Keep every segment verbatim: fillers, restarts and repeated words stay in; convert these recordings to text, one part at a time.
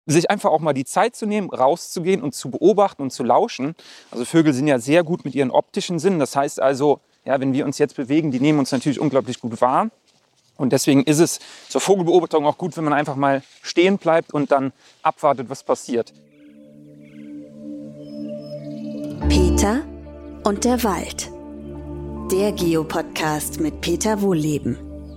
sich einfach auch mal die Zeit zu nehmen, rauszugehen und zu beobachten und zu lauschen. Also Vögel sind ja sehr gut mit ihren optischen Sinnen. Das heißt also, ja, wenn wir uns jetzt bewegen, die nehmen uns natürlich unglaublich gut wahr. Und deswegen ist es zur Vogelbeobachtung auch gut, wenn man einfach mal stehen bleibt und dann abwartet, was passiert. Peter und der Wald. Der Geo-Podcast mit Peter Wohlleben.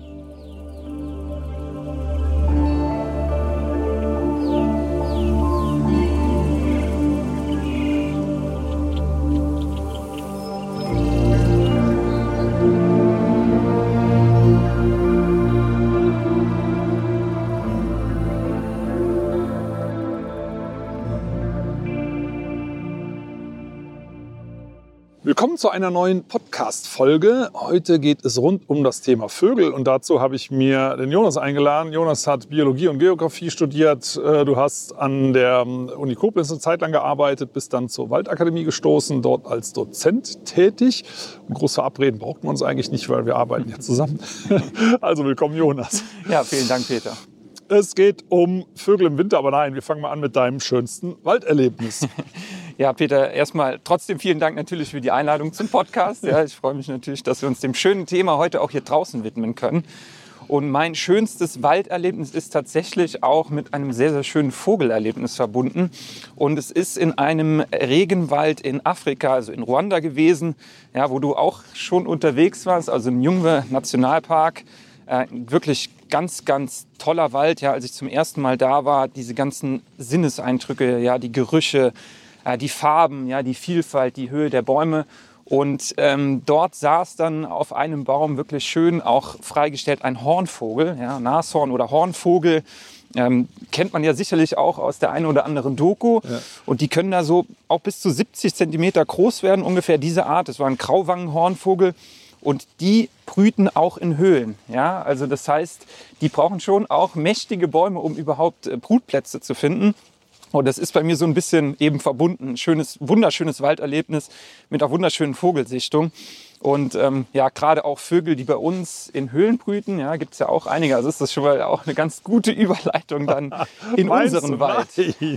Willkommen zu einer neuen Podcast-Folge. Heute geht es rund um das Thema Vögel und dazu habe ich mir den Jonas eingeladen. Jonas hat Biologie und Geografie studiert. Du hast an der Uni Koblenz eine Zeit lang gearbeitet, bist dann zur Waldakademie gestoßen, dort als Dozent tätig. Und groß verabreden braucht man uns eigentlich nicht, weil wir arbeiten ja zusammen. Also willkommen, Jonas. Ja, vielen Dank, Peter. Es geht um Vögel im Winter, aber nein, wir fangen mal an mit deinem schönsten Walderlebnis. Ja, Peter, erstmal trotzdem vielen Dank natürlich für die Einladung zum Podcast. Ja, ich freue mich natürlich, dass wir uns dem schönen Thema heute auch hier draußen widmen können. Und mein schönstes Walderlebnis ist tatsächlich auch mit einem sehr, sehr schönen Vogelerlebnis verbunden. Und es ist in einem Regenwald in Afrika, also in Ruanda gewesen, ja, wo du auch schon unterwegs warst, also im Njungwe Nationalpark. Äh, wirklich ganz, ganz toller Wald. Ja, als ich zum ersten Mal da war, diese ganzen Sinneseindrücke, ja, die Gerüche, äh, die Farben, ja, die Vielfalt, die Höhe der Bäume. Und ähm, dort saß dann auf einem Baum wirklich schön auch freigestellt ein Hornvogel, ja, Nashorn oder Hornvogel. Ähm, kennt man ja sicherlich auch aus der einen oder anderen Doku. Ja. Und die können da so auch bis zu siebzig Zentimeter groß werden, ungefähr diese Art. Das war ein Grauwangenhornvogel. Und die brüten auch in Höhlen. Ja? Also das heißt, die brauchen schon auch mächtige Bäume, um überhaupt äh, Brutplätze zu finden. Und das ist bei mir so ein bisschen eben verbunden. Ein schönes, wunderschönes Walderlebnis mit einer wunderschönen Vogelsichtung. Und ähm, ja, gerade auch Vögel, die bei uns in Höhlen brüten, ja, gibt es ja auch einige. Also ist das schon mal auch eine ganz gute Überleitung dann in unseren du, Wald. Nein,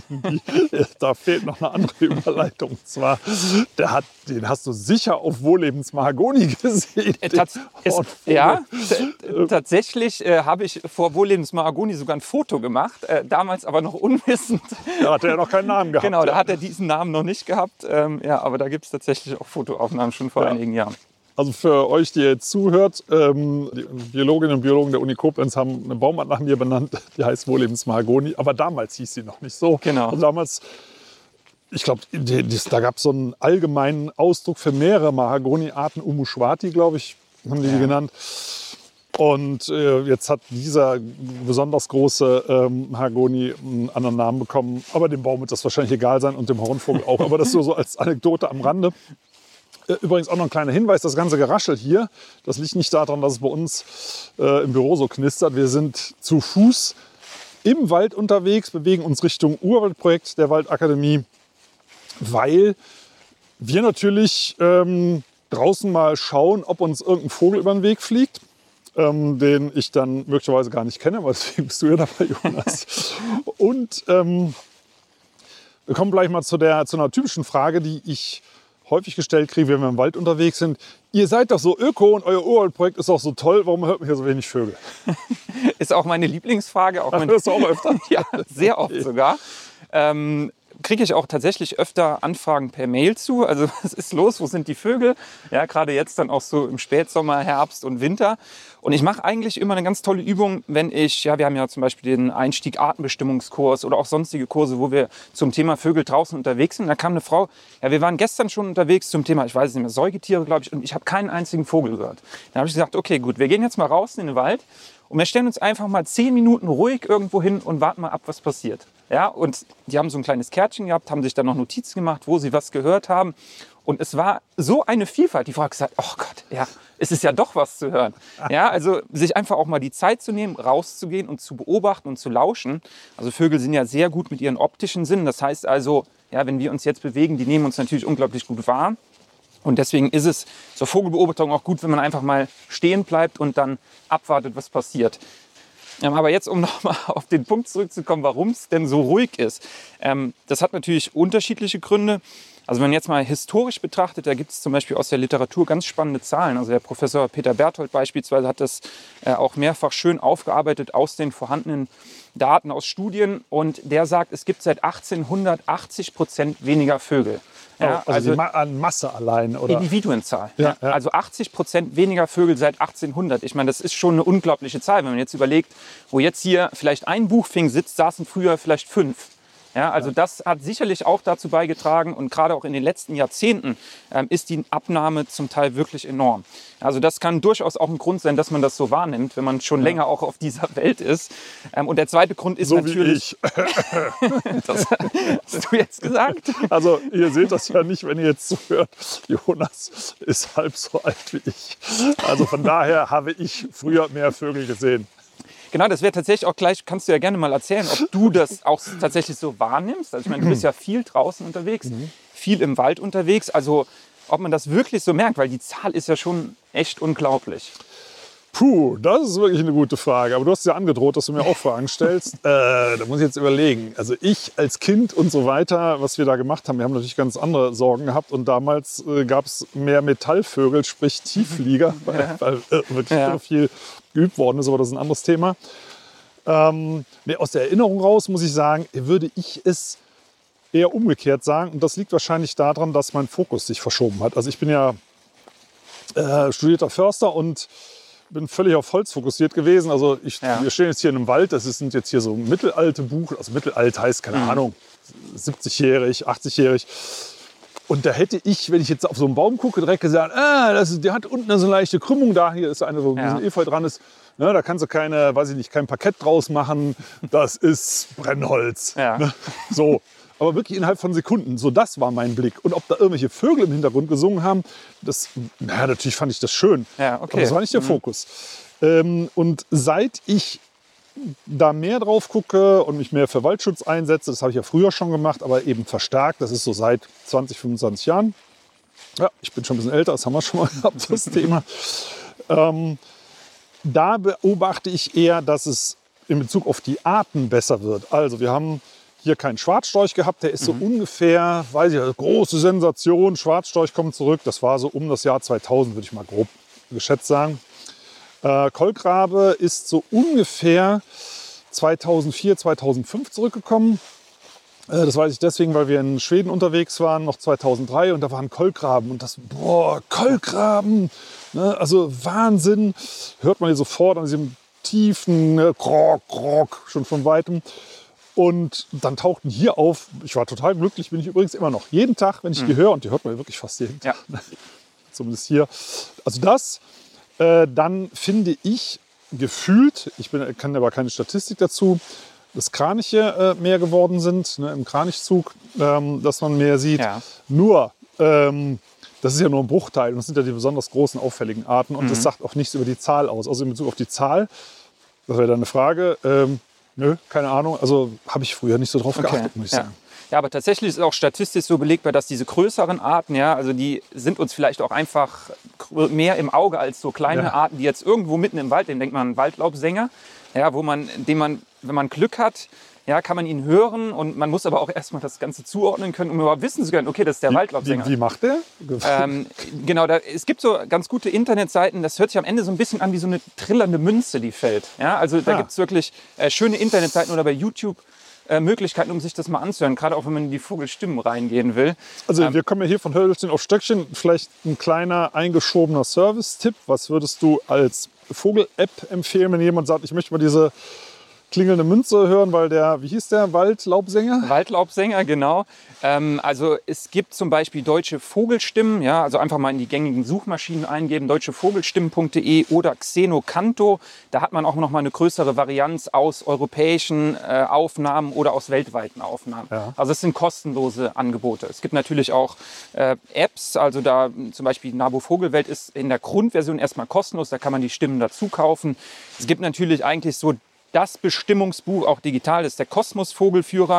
da fehlt noch eine andere Überleitung. Und zwar, der hat, den hast du sicher auf Wohllebens Mahagoni gesehen. Äh, tats- es, ja, t- tatsächlich äh, habe ich vor Wohllebens Mahagoni sogar ein Foto gemacht, äh, damals aber noch unwissend. Da hat er ja noch keinen Namen gehabt. Genau, da ja. hat er diesen Namen noch nicht gehabt. Ähm, ja, aber da gibt es tatsächlich auch Fotoaufnahmen schon vor ja. einigen Jahren. Also für euch, die jetzt zuhört, ähm, die Biologinnen und Biologen der Uni Koblenz haben eine Baumart nach mir benannt, die heißt Wohllebens Mahagoni. Aber damals hieß sie noch nicht so. Genau. Und damals, ich glaube, da gab es so einen allgemeinen Ausdruck für mehrere Mahagoni-Arten. Umushwati, glaube ich, haben die ja. die genannt. Und äh, jetzt hat dieser besonders große ähm, Mahagoni einen anderen Namen bekommen. Aber dem Baum wird das wahrscheinlich egal sein und dem Hornvogel auch. Aber das so, so als Anekdote am Rande. Übrigens auch noch ein kleiner Hinweis, das ganze Geraschel hier, das liegt nicht daran, dass es bei uns äh, im Büro so knistert. Wir sind zu Fuß im Wald unterwegs, bewegen uns Richtung Urwaldprojekt der Waldakademie, weil wir natürlich ähm, draußen mal schauen, ob uns irgendein Vogel über den Weg fliegt, ähm, den ich dann möglicherweise gar nicht kenne, aber deswegen bist du ja dabei, Jonas. Und ähm, wir kommen gleich mal zu, der, zu einer typischen Frage, die ich häufig gestellt kriege, wenn wir im Wald unterwegs sind. Ihr seid doch so öko und euer Urwaldprojekt ist doch so toll. Warum hört man hier so wenig Vögel? Ist auch meine Lieblingsfrage. Auch Ach, mein das auch öfter? Ja, sehr oft sogar. Ähm, kriege ich auch tatsächlich öfter Anfragen per Mail zu. Also was ist los? Wo sind die Vögel? Ja, gerade jetzt dann auch so im Spätsommer, Herbst und Winter. Und ich mache eigentlich immer eine ganz tolle Übung, wenn ich, ja, wir haben ja zum Beispiel den Einstieg Artenbestimmungskurs oder auch sonstige Kurse, wo wir zum Thema Vögel draußen unterwegs sind. Da kam eine Frau, ja, wir waren gestern schon unterwegs zum Thema, ich weiß nicht mehr, Säugetiere, glaube ich, und ich habe keinen einzigen Vogel gehört. Dann habe ich gesagt, okay, gut, wir gehen jetzt mal raus in den Wald und wir stellen uns einfach mal zehn Minuten ruhig irgendwo hin und warten mal ab, was passiert. Ja, und die haben so ein kleines Kärtchen gehabt, haben sich dann noch Notizen gemacht, wo sie was gehört haben. Und es war so eine Vielfalt. Die Frau hat gesagt, oh Gott, ja, es ist ja doch was zu hören. Ja, also sich einfach auch mal die Zeit zu nehmen, rauszugehen und zu beobachten und zu lauschen. Also Vögel sind ja sehr gut mit ihren optischen Sinnen. Das heißt also, ja, wenn wir uns jetzt bewegen, die nehmen uns natürlich unglaublich gut wahr. Und deswegen ist es zur Vogelbeobachtung auch gut, wenn man einfach mal stehen bleibt und dann abwartet, was passiert. Ähm, aber jetzt, um nochmal auf den Punkt zurückzukommen, warum es denn so ruhig ist. Ähm, das hat natürlich unterschiedliche Gründe. Also wenn man jetzt mal historisch betrachtet, da gibt es zum Beispiel aus der Literatur ganz spannende Zahlen. Also der Professor Peter Berthold beispielsweise hat das äh, auch mehrfach schön aufgearbeitet aus den vorhandenen Daten, aus Studien. Und der sagt, es gibt seit achtzehnhundert achtzig Prozent weniger Vögel. Ja, also, also die Ma an Masse allein, oder? Individuenzahl. Ja, ja. Also achtzig Prozent weniger Vögel seit achtzehnhundert. Ich meine, das ist schon eine unglaubliche Zahl. Wenn man jetzt überlegt, wo jetzt hier vielleicht ein Buchfink sitzt, saßen früher vielleicht fünf. Ja, also das hat sicherlich auch dazu beigetragen und gerade auch in den letzten Jahrzehnten ähm, ist die Abnahme zum Teil wirklich enorm. Also das kann durchaus auch ein Grund sein, dass man das so wahrnimmt, wenn man schon ja. länger auch auf dieser Welt ist. Ähm, und der zweite Grund ist so natürlich... Wie ich. Das hast du jetzt gesagt? Also ihr seht das ja nicht, wenn ihr jetzt zuhört. Jonas ist halb so alt wie ich. Also von daher habe ich früher mehr Vögel gesehen. Genau, das wäre tatsächlich auch gleich, kannst du ja gerne mal erzählen, ob du das auch tatsächlich so wahrnimmst. Also ich meine, du bist ja viel draußen unterwegs, mhm. viel im Wald unterwegs. Also ob man das wirklich so merkt, weil die Zahl ist ja schon echt unglaublich. Puh, das ist wirklich eine gute Frage. Aber du hast ja angedroht, dass du mir auch Fragen stellst. äh, da muss ich jetzt überlegen. Also ich als Kind und so weiter, was wir da gemacht haben, wir haben natürlich ganz andere Sorgen gehabt. Und damals äh, gab es mehr Metallvögel, sprich Tiefflieger, weil, ja. weil äh, wirklich ja. viel geübt worden ist. Aber das ist ein anderes Thema. Ähm, nee, aus der Erinnerung raus muss ich sagen, würde ich es eher umgekehrt sagen. Und das liegt wahrscheinlich daran, dass mein Fokus sich verschoben hat. Also ich bin ja äh, studierter Förster und bin völlig auf Holz fokussiert gewesen. Also ich, ja. wir stehen jetzt hier in einem Wald, das sind jetzt hier so mittelalte Buchen, also mittelalt heißt, keine mhm. Ahnung, siebzigjährig, achtzigjährig. Und da hätte ich, wenn ich jetzt auf so einen Baum gucke, direkt gesagt, ah, das ist, der hat unten eine so leichte Krümmung, da hier ist eine, wo ein bisschen Efeu dran ist. Ne, da kannst du keine, weiß ich nicht, kein Parkett draus machen, das ist Brennholz. Ja. Ne? So. Aber wirklich innerhalb von Sekunden. So, das war mein Blick. Und ob da irgendwelche Vögel im Hintergrund gesungen haben, das, na, natürlich fand ich das schön. Ja, okay. Aber das war nicht der mhm. Fokus. Ähm, und seit ich da mehr drauf gucke und mich mehr für Waldschutz einsetze, das habe ich ja früher schon gemacht, aber eben verstärkt, das ist so seit zwanzig, fünfundzwanzig Jahren. Ja, ich bin schon ein bisschen älter, das haben wir schon mal gehabt, das Thema. Ähm, da beobachte ich eher, dass es in Bezug auf die Arten besser wird. Also wir haben hier keinen Schwarzstorch gehabt, der ist so mhm. ungefähr, weiß ich, große Sensation, Schwarzstorch kommt zurück. Das war so um das Jahr zweitausend, würde ich mal grob geschätzt sagen. Äh, Kolkrabe ist so ungefähr zweitausendvier, zweitausendfünf zurückgekommen. Äh, das weiß ich deswegen, weil wir in Schweden unterwegs waren, noch zweitausenddrei, und da waren Kolkraben. Und das, boah, Kolkraben, ne, also Wahnsinn, hört man hier sofort an diesem tiefen ne, Krok, Krok, schon von Weitem. Und dann tauchten hier auf, ich war total glücklich, bin ich übrigens immer noch, jeden Tag, wenn ich mhm. die höre, und die hört man wirklich fast jeden Tag, ja. zumindest hier. Also das, äh, dann finde ich gefühlt, ich bin, kann aber keine Statistik dazu, dass Kraniche äh, mehr geworden sind, ne, im Kranichzug, ähm, dass man mehr sieht. Ja. Nur, ähm, das ist ja nur ein Bruchteil, und das sind ja die besonders großen, auffälligen Arten, und mhm. das sagt auch nichts über die Zahl aus. Also in Bezug auf die Zahl, das wäre dann eine Frage, ähm, nö, keine Ahnung. Also habe ich früher nicht so drauf geachtet, okay. muss ich ja. sagen. Ja, aber tatsächlich ist auch statistisch so belegbar, dass diese größeren Arten, ja, also die sind uns vielleicht auch einfach mehr im Auge als so kleine ja. Arten, die jetzt irgendwo mitten im Wald, den denkt man Waldlaubsänger, ja, wo man, den man, wenn man Glück hat, ja, kann man ihn hören, und man muss aber auch erstmal das Ganze zuordnen können, um überhaupt wissen zu können, okay, das ist der wie, Waldlaubsänger. Wie, wie macht der? Ähm, genau, da, es gibt so ganz gute Internetseiten, das hört sich am Ende so ein bisschen an wie so eine trillernde Münze, die fällt. Ja, also da ja. gibt es wirklich äh, schöne Internetseiten oder bei YouTube äh, Möglichkeiten, um sich das mal anzuhören, gerade auch wenn man in die Vogelstimmen reingehen will. Also ähm, wir kommen ja hier von Hölzchen auf Stöckchen, vielleicht ein kleiner eingeschobener Service-Tipp. Was würdest du als Vogel-App empfehlen, wenn jemand sagt, ich möchte mal diese klingelnde Münze hören, weil der, wie hieß der, Waldlaubsänger? Waldlaubsänger, genau. Ähm, also es gibt zum Beispiel deutsche Vogelstimmen, ja, also einfach mal in die gängigen Suchmaschinen eingeben, deutschevogelstimmen punkt de oder Xenocanto. Da hat man auch noch mal eine größere Varianz aus europäischen äh, Aufnahmen oder aus weltweiten Aufnahmen. Ja. Also es sind kostenlose Angebote. Es gibt natürlich auch äh, Apps, also da zum Beispiel Nabo Vogelwelt ist in der Grundversion erstmal kostenlos, da kann man die Stimmen dazu kaufen. Es gibt natürlich eigentlich so das Bestimmungsbuch, auch digital, ist der Kosmos Vogelführer.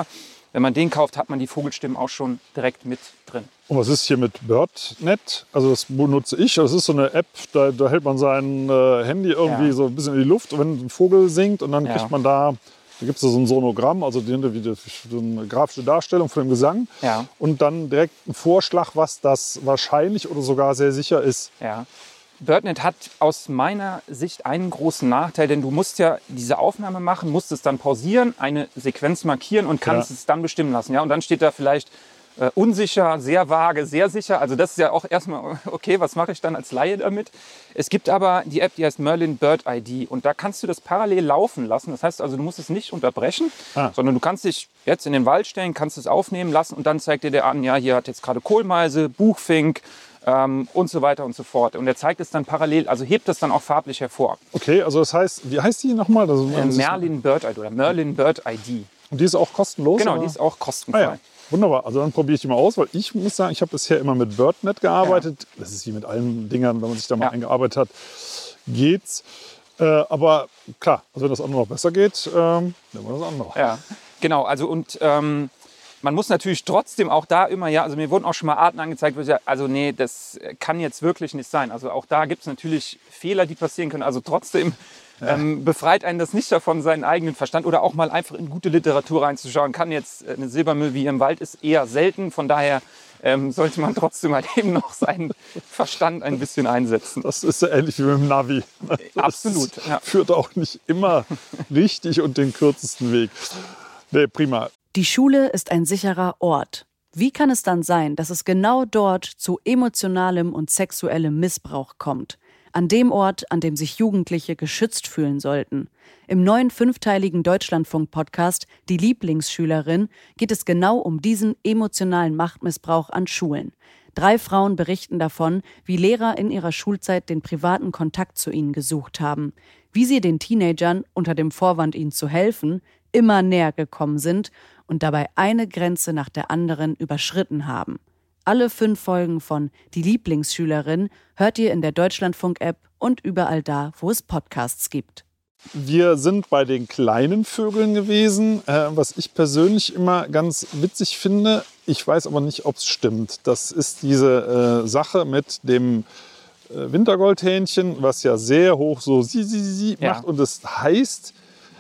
Wenn man den kauft, hat man die Vogelstimmen auch schon direkt mit drin. Und was ist hier mit BirdNet? Also das benutze ich. Das ist so eine App, da, da hält man sein äh, Handy irgendwie Ja. so ein bisschen in die Luft, wenn ein Vogel singt. Und dann Ja. kriegt man da, da gibt es so ein Sonogramm, also die, die, so eine grafische Darstellung von dem Gesang. Ja. Und dann direkt ein Vorschlag, was das wahrscheinlich oder sogar sehr sicher ist. Ja. BirdNet hat aus meiner Sicht einen großen Nachteil, denn du musst ja diese Aufnahme machen, musst es dann pausieren, eine Sequenz markieren und kannst Ja. es dann bestimmen lassen. Ja? Und dann steht da vielleicht äh, unsicher, sehr vage, sehr sicher. Also das ist ja auch erstmal, okay, was mache ich dann als Laie damit? Es gibt aber die App, die heißt Merlin Bird I D und da kannst du das parallel laufen lassen. Das heißt also, du musst es nicht unterbrechen, Ah. sondern du kannst dich jetzt in den Wald stellen, kannst es aufnehmen lassen und dann zeigt dir der an, ja, hier hat jetzt gerade Kohlmeise, Buchfink, Ähm, und so weiter und so fort. Und er zeigt es dann parallel, also hebt es dann auch farblich hervor. Okay, also das heißt, wie heißt die nochmal? Also, Äh, Merlin Bird I D oder Merlin Bird I D. Und die ist auch kostenlos? Genau, oder? die ist auch Ah, kostenfrei. ja. Wunderbar, also dann probiere ich die mal aus, weil ich muss sagen, ich habe bisher immer mit BirdNet gearbeitet. Ja. Das ist wie mit allen Dingern, wenn man sich da mal Ja. eingearbeitet hat, geht's. Äh, aber klar, also wenn das andere noch besser geht, ähm, nehmen wir das andere. Ja, genau. Also und ähm, man muss natürlich trotzdem auch da immer, ja, also mir wurden auch schon mal Arten angezeigt, wo ich sage, also nee, das kann jetzt wirklich nicht sein. Also auch da gibt es natürlich Fehler, die passieren können. Also trotzdem ähm, befreit einen das nicht davon, seinen eigenen Verstand oder auch mal einfach in gute Literatur reinzuschauen. Kann jetzt äh, eine Silbermüll wie im Wald ist eher selten. Von daher ähm, sollte man trotzdem halt eben noch seinen Verstand ein bisschen einsetzen. Das ist ja ähnlich wie mit dem Navi. Das Absolut, ja. Führt auch nicht immer richtig und den kürzesten Weg. Nee, prima. Die Schule ist ein sicherer Ort. Wie kann es dann sein, dass es genau dort zu emotionalem und sexuellem Missbrauch kommt? An dem Ort, an dem sich Jugendliche geschützt fühlen sollten. Im neuen fünfteiligen Deutschlandfunk-Podcast Die Lieblingsschülerin geht es genau um diesen emotionalen Machtmissbrauch an Schulen. Drei Frauen berichten davon, wie Lehrer in ihrer Schulzeit den privaten Kontakt zu ihnen gesucht haben, wie sie den Teenagern unter dem Vorwand, ihnen zu helfen, immer näher gekommen sind und dabei eine Grenze nach der anderen überschritten haben. Alle fünf Folgen von Die Lieblingsschülerin hört ihr in der Deutschlandfunk-App und überall da, wo es Podcasts gibt. Wir sind bei den kleinen Vögeln gewesen, äh, was ich persönlich immer ganz witzig finde. Ich weiß aber nicht, ob es stimmt. Das ist diese äh, Sache mit dem äh, Wintergoldhähnchen, was ja sehr hoch so sie, sie, sie Ja. macht. Und das heißt,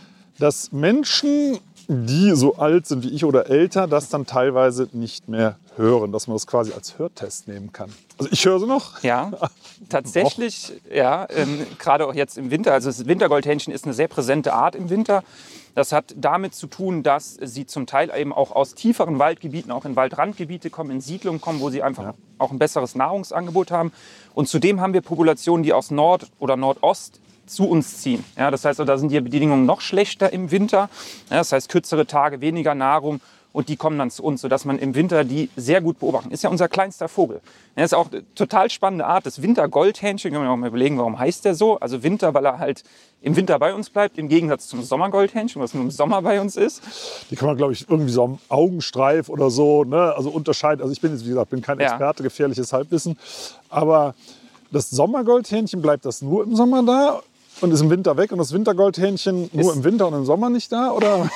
dass Menschen, die so alt sind wie ich oder älter, das dann teilweise nicht mehr hören, dass man das quasi als Hörtest nehmen kann. Also ich höre sie noch. Ja, tatsächlich, ja, ähm, gerade auch jetzt im Winter. Also das Wintergoldhähnchen ist eine sehr präsente Art im Winter. Das hat damit zu tun, dass sie zum Teil eben auch aus tieferen Waldgebieten, auch in Waldrandgebiete kommen, in Siedlungen kommen, wo sie einfach Ja. auch ein besseres Nahrungsangebot haben. Und zudem haben wir Populationen, die aus Nord- oder Nordost zu uns ziehen. Ja, das heißt, da sind die Bedingungen noch schlechter im Winter. Ja, das heißt, kürzere Tage, weniger Nahrung. Und die kommen dann zu uns, sodass man im Winter die sehr gut beobachten. Ist ja unser kleinster Vogel. Das ist auch eine total spannende Art. Das Wintergoldhähnchen, können wir auch mal überlegen, warum heißt der so? Also Winter, weil er halt im Winter bei uns bleibt, im Gegensatz zum Sommergoldhähnchen, was nur im Sommer bei uns ist. Die kann man, glaube ich, irgendwie so am Augenstreif oder so, ne? Also unterscheiden. Also ich bin jetzt, wie gesagt, bin kein Ja. Experte, gefährliches Halbwissen. Aber das Sommergoldhähnchen, bleibt das nur im Sommer da und ist im Winter weg? Und das Wintergoldhähnchen nur Ist- im Winter und im Sommer nicht da? Oder?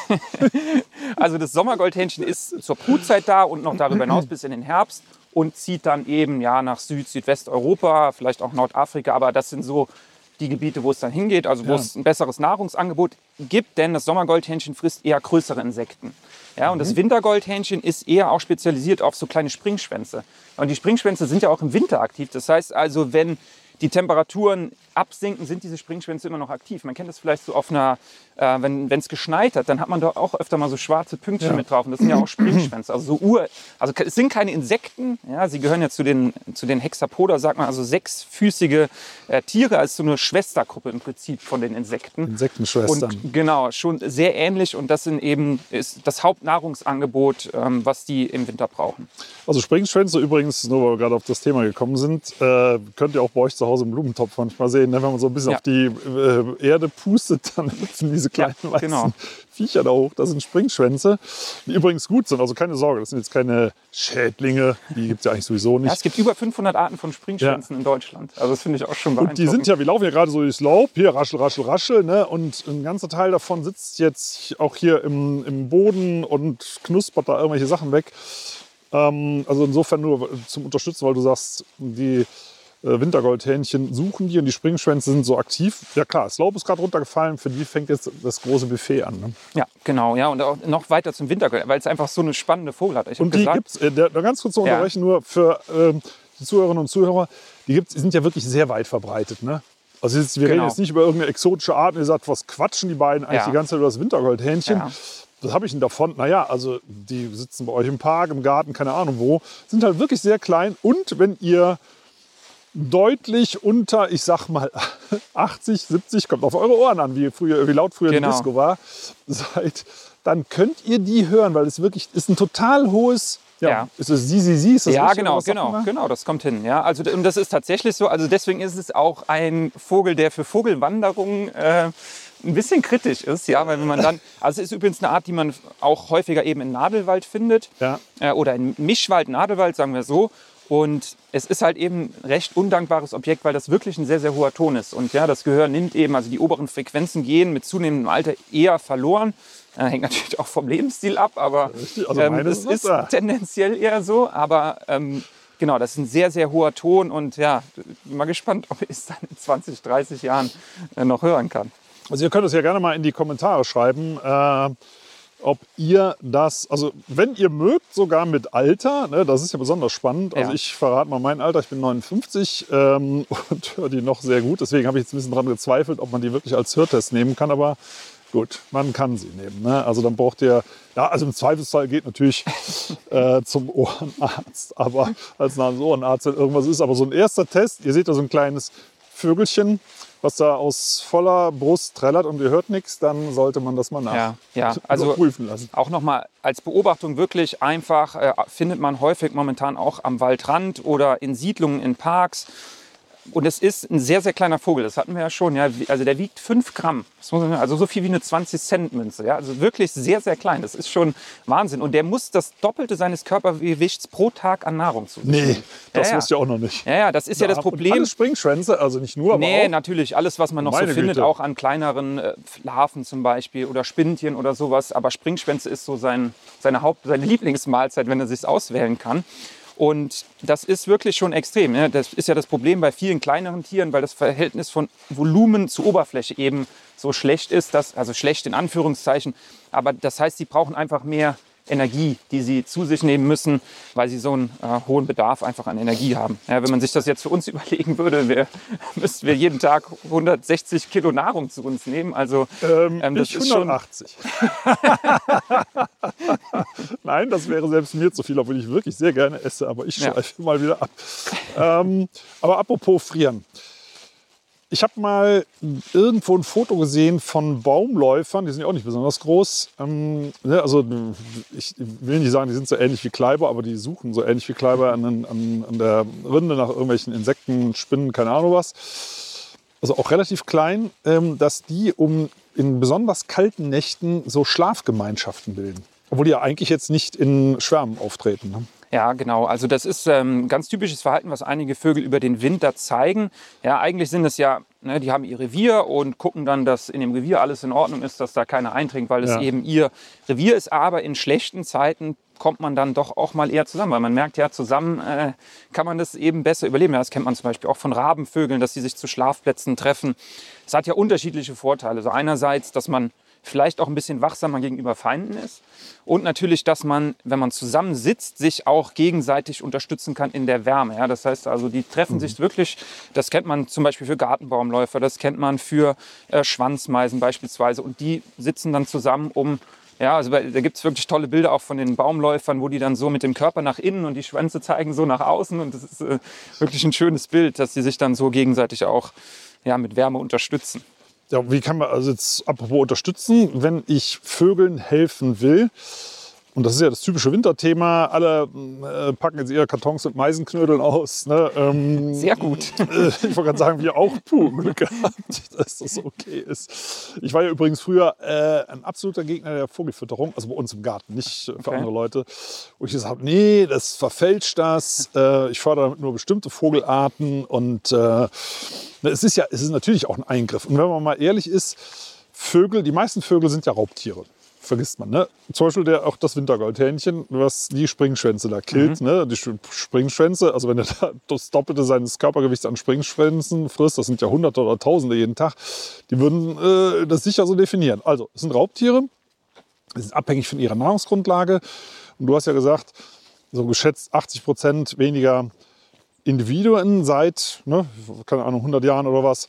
Also das Sommergoldhähnchen ist zur Brutzeit da und noch darüber hinaus bis in den Herbst und zieht dann eben ja, nach Süd-, Südwesteuropa, vielleicht auch Nordafrika. Aber das sind so die Gebiete, wo es dann hingeht, also wo Ja. es ein besseres Nahrungsangebot gibt, denn das Sommergoldhähnchen frisst eher größere Insekten. Ja, und das Wintergoldhähnchen ist eher auch spezialisiert auf so kleine Springschwänze. Und die Springschwänze sind ja auch im Winter aktiv. Das heißt also, wenn die Temperaturen absinken, sind diese Springschwänze immer noch aktiv. Man kennt das vielleicht so auf einer, äh, wenn es geschneit hat, dann hat man da auch öfter mal so schwarze Pünktchen Ja. mit drauf. Und das sind ja auch Springschwänze, also so Ur, also es sind keine Insekten. Ja, sie gehören ja zu den, zu den Hexapoda, sagt man, also sechsfüßige äh, Tiere, als so eine Schwestergruppe im Prinzip von den Insekten. Insektenschwestern. Und genau, schon sehr ähnlich. Und das sind eben ist das Hauptnahrungsangebot, ähm, was die im Winter brauchen. Also Springschwänze übrigens, nur weil wir gerade auf das Thema gekommen sind, äh, könnt ihr auch bei euch zu Hause Hause im Blumentopf manchmal sehen. Ne? Wenn man so ein bisschen Ja. auf die äh, Erde pustet, dann hüpfen diese kleinen Ja, weißen genau. Viecher da hoch. Das sind Springschwänze, die übrigens gut sind. Also keine Sorge, das sind jetzt keine Schädlinge. Die gibt es ja eigentlich sowieso nicht. Ja, es gibt über fünfhundert Arten von Springschwänzen in Deutschland. Also das finde ich auch schon beeindruckend. Und die sind ja, wir laufen ja gerade so durchs Laub, hier raschel, raschel, raschel, ne? Und ein ganzer Teil davon sitzt jetzt auch hier im, im Boden und knuspert da irgendwelche Sachen weg. Ähm, also insofern nur zum Unterstützen, weil du sagst, die äh, Wintergoldhähnchen suchen die und die Springschwänze sind so aktiv. Ja klar, das Laub ist gerade runtergefallen, für die fängt jetzt das große Buffet an. Ne? Ja, genau. Ja, und auch noch weiter zum Wintergold, weil es einfach so eine spannende Vogel hat. Ich hab Und die gesagt, gibt es, äh, der- ganz kurz zu Ja. unterbrechen, nur für ähm, die Zuhörerinnen und Zuhörer, die, gibt's, die sind ja wirklich sehr weit verbreitet. Ne? Also jetzt, wir Genau. reden jetzt nicht über irgendeine exotische Art und ihr sagt, was quatschen die beiden eigentlich Ja. die ganze Zeit über das Wintergoldhähnchen. Ja. Was habe ich denn davon? Naja, also die sitzen bei euch im Park, im Garten, keine Ahnung wo, sind halt wirklich sehr klein. Und wenn ihr deutlich unter, ich sag mal, achtzig, siebzig, kommt auf eure Ohren an, wie, früher, wie laut früher Genau. die Disco war, seid, dann könnt ihr die hören, weil es wirklich ist ein total hohes, ja, Ja. ist es sie, sie, sie, ist das ja, richtig, genau, oder was sagt genau, man da? genau, das kommt hin. Ja, also und das ist tatsächlich so. Also deswegen ist es auch ein Vogel, der für Vogelwanderungen äh, ein bisschen kritisch ist, ja, weil wenn man dann, also es ist übrigens eine Art, die man auch häufiger eben im Nadelwald findet Ja. äh, oder im Mischwald, Nadelwald, sagen wir so. Und es ist halt eben ein recht undankbares Objekt, weil das wirklich ein sehr, sehr hoher Ton ist. Und ja, das Gehör nimmt eben, also die oberen Frequenzen gehen mit zunehmendem Alter eher verloren. Äh, hängt natürlich auch vom Lebensstil ab, aber Richtig, also ähm, meines es ist noch ist da. tendenziell eher so. Aber ähm, genau, das ist ein sehr, sehr hoher Ton. Und ja, bin mal gespannt, ob ich es dann in zwanzig, dreißig Jahren äh, noch hören kann. Also ihr könnt es ja gerne mal in die Kommentare schreiben, äh, ob ihr das, also wenn ihr mögt, sogar mit Alter, ne, das ist ja besonders spannend. Also Ja. ich verrate mal mein Alter, ich bin neunundfünfzig ähm, und höre die noch sehr gut. Deswegen habe ich jetzt ein bisschen daran gezweifelt, ob man die wirklich als Hörtest nehmen kann. Aber gut, man kann sie nehmen. Ne? Also dann braucht ihr, ja, also im Zweifelsfall geht natürlich äh, zum Ohrenarzt, aber als Nasen-Ohrenarzt, wenn irgendwas ist. Aber so ein erster Test, ihr seht da so ein kleines Vögelchen, was da aus voller Brust trällert und ihr hört nichts, dann sollte man das mal nach Ja, ja, also überprüfen lassen. auch nochmal als Beobachtung wirklich einfach, äh, findet man häufig momentan auch am Waldrand oder in Siedlungen, in Parks. Und es ist ein sehr, sehr kleiner Vogel, das hatten wir ja schon. Ja. Also der wiegt fünf Gramm, das muss man, also so viel wie eine zwanzig Cent Münze. Ja. Also wirklich sehr, sehr klein, das ist schon Wahnsinn. Und der muss das Doppelte seines Körpergewichts pro Tag an Nahrung zu sich Nee, nehmen. das ja, ja. wusste ich auch noch nicht. Ja, ja, das ist ja, das Und Problem. alle Springschwänze, also nicht nur, aber Nee, auch. natürlich. Alles, was man noch so Meine findet, Güte. auch an kleineren äh, Larven zum Beispiel oder Spindchen oder sowas. Aber Springschwänze ist so sein, seine, Haupt-, seine Lieblingsmahlzeit, wenn er sich auswählen kann. Und das ist wirklich schon extrem. Ne? Das ist ja das Problem bei vielen kleineren Tieren, weil das Verhältnis von Volumen zu Oberfläche eben so schlecht ist. Dass, also schlecht in Anführungszeichen. Aber das heißt, sie brauchen einfach mehr Energie, die sie zu sich nehmen müssen, weil sie so einen äh, hohen Bedarf einfach an Energie haben. Ja, wenn man sich das jetzt für uns überlegen würde, wir, müssten wir jeden Tag hundertsechzig Kilo Nahrung zu uns nehmen. Also Ähm, ähm, das ich ist schon, hundertachtzig. Nein, das wäre selbst mir zu viel, obwohl ich wirklich sehr gerne esse, aber ich Ja. schweife mal wieder ab. ähm, aber apropos Frieren. Ich habe mal irgendwo ein Foto gesehen von Baumläufern, die sind ja auch nicht besonders groß. Ähm, ne, also ich will nicht sagen, die sind so ähnlich wie Kleiber, aber die suchen so ähnlich wie Kleiber an, an, an der Rinde nach irgendwelchen Insekten, Spinnen, keine Ahnung was. Also auch relativ klein, ähm, dass die um in besonders kalten Nächten so Schlafgemeinschaften bilden. Obwohl die ja eigentlich jetzt nicht in Schwärmen auftreten. Ne? Ja, genau. Also das ist ähm, ganz typisches Verhalten, was einige Vögel über den Winter zeigen. Ja, eigentlich sind es ja, ne, die haben ihr Revier und gucken dann, dass in dem Revier alles in Ordnung ist, dass da keiner eindringt, weil es Ja. eben ihr Revier ist. Aber in schlechten Zeiten kommt man dann doch auch mal eher zusammen, weil man merkt ja, zusammen äh, kann man das eben besser überleben. Ja, das kennt man zum Beispiel auch von Rabenvögeln, dass sie sich zu Schlafplätzen treffen. Es hat ja unterschiedliche Vorteile. Also einerseits, dass man vielleicht auch ein bisschen wachsamer gegenüber Feinden ist. Und natürlich, dass man, wenn man zusammen sitzt, sich auch gegenseitig unterstützen kann in der Wärme. Ja, das heißt also, die treffen sich wirklich, das kennt man zum Beispiel für Gartenbaumläufer, das kennt man für äh, Schwanzmeisen beispielsweise. Und die sitzen dann zusammen, um, ja, also bei, da gibt es wirklich tolle Bilder auch von den Baumläufern, wo die dann so mit dem Körper nach innen und die Schwänze zeigen so nach außen. Und das ist äh, wirklich ein schönes Bild, dass die sich dann so gegenseitig auch ja, mit Wärme unterstützen. Ja, wie kann man also jetzt apropos unterstützen, wenn ich Vögeln helfen will, Und das ist ja das typische Winterthema. Alle äh, packen jetzt ihre Kartons mit Meisenknödeln aus. Ne? Ähm, Sehr gut. Äh, ich wollte gerade sagen, wir auch. Puh, Glück gehabt, dass das okay ist. Ich war ja übrigens früher äh, ein absoluter Gegner der Vogelfütterung. Also bei uns im Garten, nicht für Okay. andere Leute. Wo ich gesagt habe, nee, das verfälscht das. Äh, ich fördere damit nur bestimmte Vogelarten. Und äh, es ist ja, es ist natürlich auch ein Eingriff. Und wenn man mal ehrlich ist, Vögel, die meisten Vögel sind ja Raubtiere. Vergisst man, ne? Zum Beispiel der, auch das Wintergoldhähnchen, was die Springschwänze da killt. Mhm. Ne? Die Springschwänze, also wenn er da das Doppelte seines Körpergewichts an Springschwänzen frisst, das sind ja Hunderte oder Tausende jeden Tag, die würden äh, das sicher so definieren. Also, es sind Raubtiere, sie sind abhängig von ihrer Nahrungsgrundlage. Und du hast ja gesagt, so geschätzt achtzig Prozent weniger Individuen seit, ne, keine Ahnung, hundert Jahren oder was.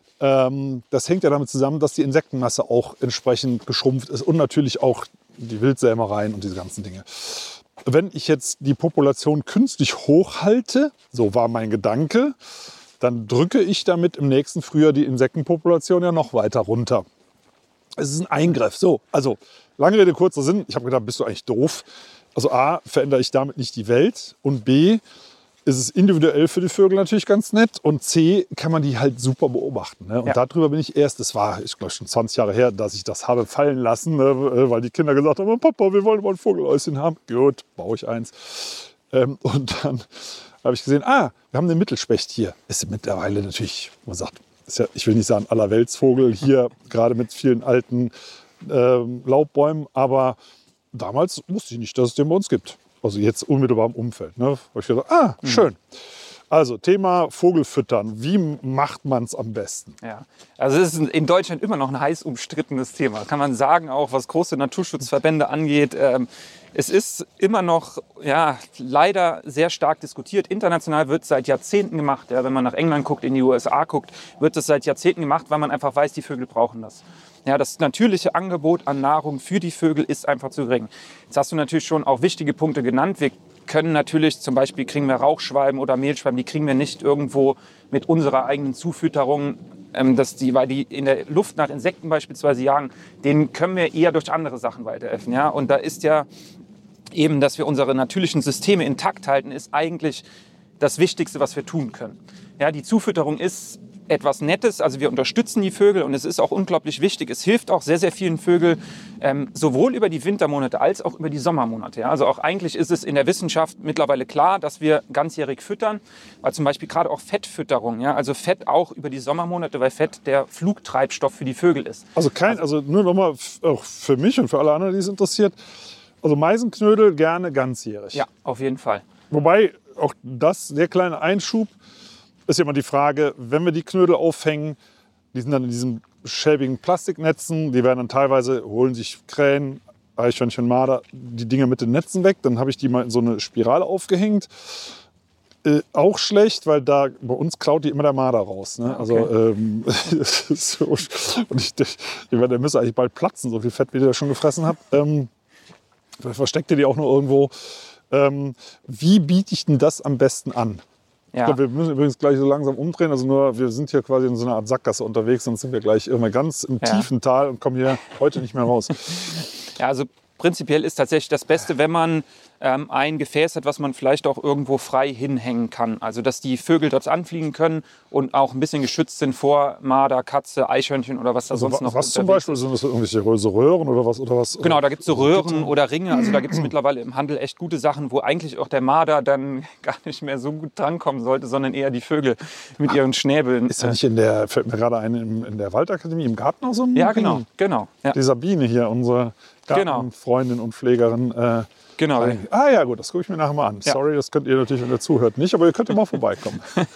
Das hängt ja damit zusammen, dass die Insektenmasse auch entsprechend geschrumpft ist und natürlich auch die Wildsämereien und diese ganzen Dinge. Wenn ich jetzt die Population künstlich hochhalte, so war mein Gedanke, dann drücke ich damit im nächsten Frühjahr die Insektenpopulation ja noch weiter runter. Es ist ein Eingriff. So, also lange Rede, kurzer Sinn. Ich habe gedacht, bist du eigentlich doof? Also A, verändere ich damit nicht die Welt und B, ist es individuell für die Vögel natürlich ganz nett und C, kann man die halt super beobachten. Ne? Und Ja. darüber bin ich erst, das war ich glaube schon zwanzig Jahre her, dass ich das habe fallen lassen, ne? Weil die Kinder gesagt haben, Papa, wir wollen mal ein Vogeläuschen haben. Gut, baue ich eins. Ähm, und dann habe ich gesehen, ah, wir haben den Mittelspecht hier. Ist mittlerweile natürlich, man sagt, ist ja, ich will nicht sagen Allerweltsvogel hier, gerade mit vielen alten ähm, Laubbäumen, aber damals wusste ich nicht, dass es den bei uns gibt. Also jetzt unmittelbar im Umfeld. Ne? Da ich gedacht, ah, schön. Also Thema Vogelfüttern. Wie macht man es am besten? Ja, also es ist in Deutschland immer noch ein heiß umstrittenes Thema. Kann man sagen, auch was große Naturschutzverbände angeht. Ähm, es ist immer noch, ja, leider sehr stark diskutiert. International wird es seit Jahrzehnten gemacht. Ja, wenn man nach England guckt, in die U S A guckt, wird es seit Jahrzehnten gemacht, weil man einfach weiß, die Vögel brauchen das. Ja, das natürliche Angebot an Nahrung für die Vögel ist einfach zu gering. Jetzt hast du natürlich schon auch wichtige Punkte genannt. Wir können natürlich, zum Beispiel kriegen wir Rauchschwalben oder Mehlschwalben, die kriegen wir nicht irgendwo mit unserer eigenen Zufütterung, ähm, dass die, weil die in der Luft nach Insekten beispielsweise jagen, denen können wir eher durch andere Sachen weiterhelfen. Ja? Und da ist ja eben, dass wir unsere natürlichen Systeme intakt halten, ist eigentlich das Wichtigste, was wir tun können. Ja, die Zufütterung ist etwas Nettes, also wir unterstützen die Vögel und es ist auch unglaublich wichtig. Es hilft auch sehr, sehr vielen Vögeln, ähm, sowohl über die Wintermonate als auch über die Sommermonate. Ja. Also auch eigentlich ist es in der Wissenschaft mittlerweile klar, dass wir ganzjährig füttern, weil zum Beispiel gerade auch Fettfütterung, ja, also Fett auch über die Sommermonate, weil Fett der Flugtreibstoff für die Vögel ist. Also kein, also nur nochmal auch für mich und für alle anderen, die es interessiert. Also Meisenknödel gerne ganzjährig. Ja, auf jeden Fall. Wobei auch das, der kleine Einschub, ist ja immer die Frage, wenn wir die Knödel aufhängen, die sind dann in diesen schäbigen Plastiknetzen, die werden dann teilweise, holen sich Krähen, Eichhörnchen, Marder, die Dinger mit den Netzen weg, dann habe ich die mal in so eine Spirale aufgehängt. Äh, auch schlecht, weil da bei uns klaut die immer der Marder raus. Ne? Also, Okay. ähm, so, und ich, ich, der müsste eigentlich bald platzen, so viel Fett, wie der schon gefressen hat. Ähm, versteckt ihr die auch nur irgendwo? Ähm, wie biete ich denn das am besten an? Ja. Ich glaube, wir müssen übrigens gleich so langsam umdrehen. Also nur, wir sind hier quasi in so einer Art Sackgasse unterwegs, sonst sind wir gleich irgendwann ganz im Ja. tiefen Tal und kommen hier heute nicht mehr raus. Ja, also prinzipiell ist tatsächlich das Beste, wenn man ähm, ein Gefäß hat, was man vielleicht auch irgendwo frei hinhängen kann. Also dass die Vögel dort anfliegen können und auch ein bisschen geschützt sind vor Marder, Katze, Eichhörnchen oder was da Also, sonst noch was zum unterwegs Beispiel? Sind das irgendwelche so Röhren oder was? Oder was Genau, da gibt es so Röhren oder Ringe. Also da gibt es mittlerweile im Handel echt gute Sachen, wo eigentlich auch der Marder dann gar nicht mehr so gut drankommen sollte, sondern eher die Vögel mit ihren Schnäbeln. Ist ja nicht in der, fällt mir gerade ein, in, in der Waldakademie im Garten auch so ein Ja, Ring? genau, genau. Ja. Die Sabine hier, unsere Genau. Gartenfreundin und Pflegerin. Äh, Genau. Ah ja, gut, das gucke ich mir nachher mal an. Ja. Sorry, das könnt ihr natürlich, wenn ihr zuhört, nicht, aber ihr könnt ja mal vorbeikommen.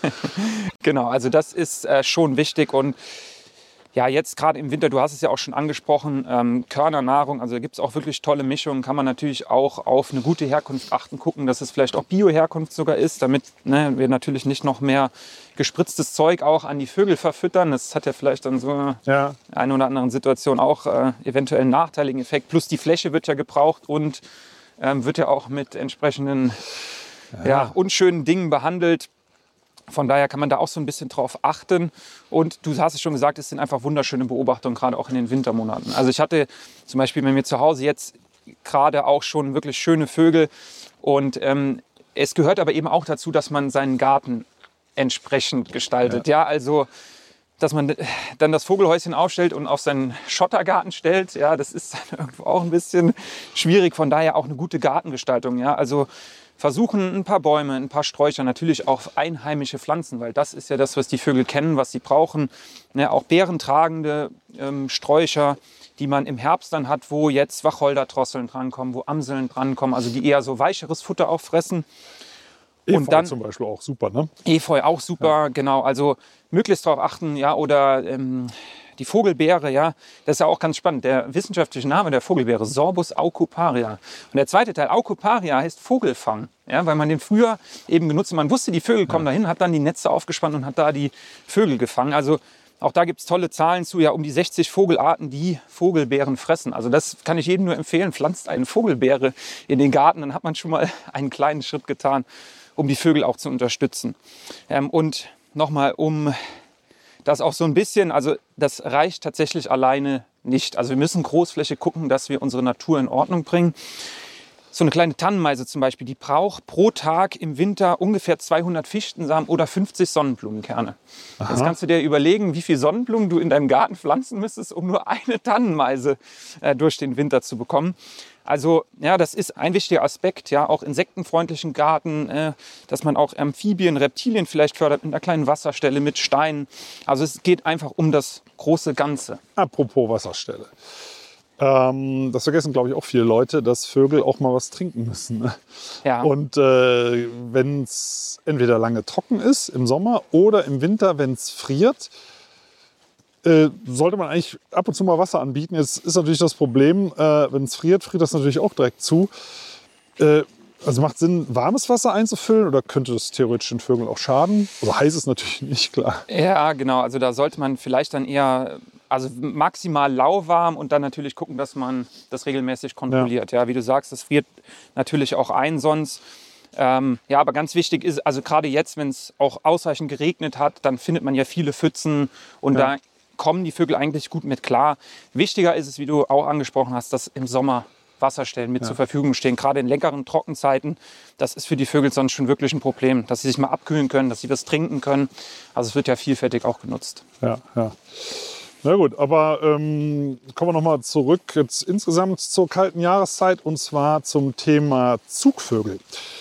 Genau, also das ist äh, schon wichtig und ja, jetzt gerade im Winter, du hast es ja auch schon angesprochen, ähm, Körnernahrung, also da gibt es auch wirklich tolle Mischungen, kann man natürlich auch auf eine gute Herkunft achten, gucken, dass es vielleicht auch Bio-Herkunft sogar ist, damit ne, wir natürlich nicht noch mehr gespritztes Zeug auch an die Vögel verfüttern. Das hat ja vielleicht dann so Ja. eine oder anderen Situation auch äh, eventuell einen nachteiligen Effekt. Plus die Fläche wird ja gebraucht und ähm, wird ja auch mit entsprechenden ja. Ja, unschönen Dingen behandelt. Von daher kann man da auch so ein bisschen drauf achten. Und du hast es schon gesagt, es sind einfach wunderschöne Beobachtungen, gerade auch in den Wintermonaten. Also ich hatte zum Beispiel bei mir zu Hause jetzt gerade auch schon wirklich schöne Vögel. Und ähm, es gehört aber eben auch dazu, dass man seinen Garten entsprechend gestaltet. Ja, ja also dass man dann das Vogelhäuschen aufstellt und auf seinen Schottergarten stellt, ja, das ist dann irgendwo auch ein bisschen schwierig. Von daher auch eine gute Gartengestaltung. Ja, also versuchen ein paar Bäume, ein paar Sträucher, natürlich auch einheimische Pflanzen, weil das ist ja das, was die Vögel kennen, was sie brauchen. Ja, auch beerentragende ähm, Sträucher, die man im Herbst dann hat, wo jetzt Wacholdertrosseln drankommen, wo Amseln drankommen, also die eher so weicheres Futter auffressen. Efeu und dann zum Beispiel auch super, ne? Efeu auch super, ja. Genau. Also möglichst darauf achten, ja, oder ähm, die Vogelbeere, ja, das ist ja auch ganz spannend. Der wissenschaftliche Name der Vogelbeere, Sorbus aucuparia. Und der zweite Teil, aucuparia, heißt Vogelfang, ja, weil man den früher eben genutzt hat. Man wusste, die Vögel kommen ja. dahin, hat dann die Netze aufgespannt und hat da die Vögel gefangen. Also auch da gibt es tolle Zahlen zu, ja, um die sechzig Vogelarten, die Vogelbeeren fressen. Also das kann ich jedem nur empfehlen. Pflanzt eine Vogelbeere in den Garten, dann hat man schon mal einen kleinen Schritt getan, um die Vögel auch zu unterstützen. Ähm, und nochmal, um das auch so ein bisschen, also das reicht tatsächlich alleine nicht. Also wir müssen großflächig gucken, dass wir unsere Natur in Ordnung bringen. So eine kleine Tannenmeise zum Beispiel, die braucht pro Tag im Winter ungefähr zweihundert Fichtensamen oder fünfzig Sonnenblumenkerne. Aha. Jetzt kannst du dir überlegen, wie viel Sonnenblumen du in deinem Garten pflanzen müsstest, um nur eine Tannenmeise äh, durch den Winter zu bekommen. Also ja, das ist ein wichtiger Aspekt, ja, auch insektenfreundlichen Garten, äh, dass man auch Amphibien, Reptilien vielleicht fördert mit einer kleinen Wasserstelle, mit Steinen. Also es geht einfach um das große Ganze. Apropos Wasserstelle. Ähm, das vergessen, glaube ich, auch viele Leute, dass Vögel auch mal was trinken müssen. Ne? Ja. Und äh, wenn es entweder lange trocken ist im Sommer oder im Winter, wenn es friert, äh, sollte man eigentlich ab und zu mal Wasser anbieten. Jetzt ist natürlich das Problem, äh, wenn es friert, friert das natürlich auch direkt zu. Äh, also macht Sinn, warmes Wasser einzufüllen oder könnte das theoretisch den Vögeln auch schaden? Also heiß ist natürlich nicht, klar. Ja, genau. Also da sollte man vielleicht dann eher... Also maximal lauwarm und dann natürlich gucken, dass man das regelmäßig kontrolliert. Ja, ja wie du sagst, das friert natürlich auch ein sonst. Ähm, ja, aber ganz wichtig ist, also gerade jetzt, wenn es auch ausreichend geregnet hat, dann findet man ja viele Pfützen und ja. da kommen die Vögel eigentlich gut mit klar. Wichtiger ist es, wie du auch angesprochen hast, dass im Sommer Wasserstellen mit ja. zur Verfügung stehen. Gerade in längeren Trockenzeiten, das ist für die Vögel sonst schon wirklich ein Problem, dass sie sich mal abkühlen können, dass sie was trinken können. Also es wird ja vielfältig auch genutzt. Ja, ja. Na gut, aber ähm, kommen wir nochmal zurück jetzt insgesamt zur kalten Jahreszeit und zwar zum Thema Zugvögel.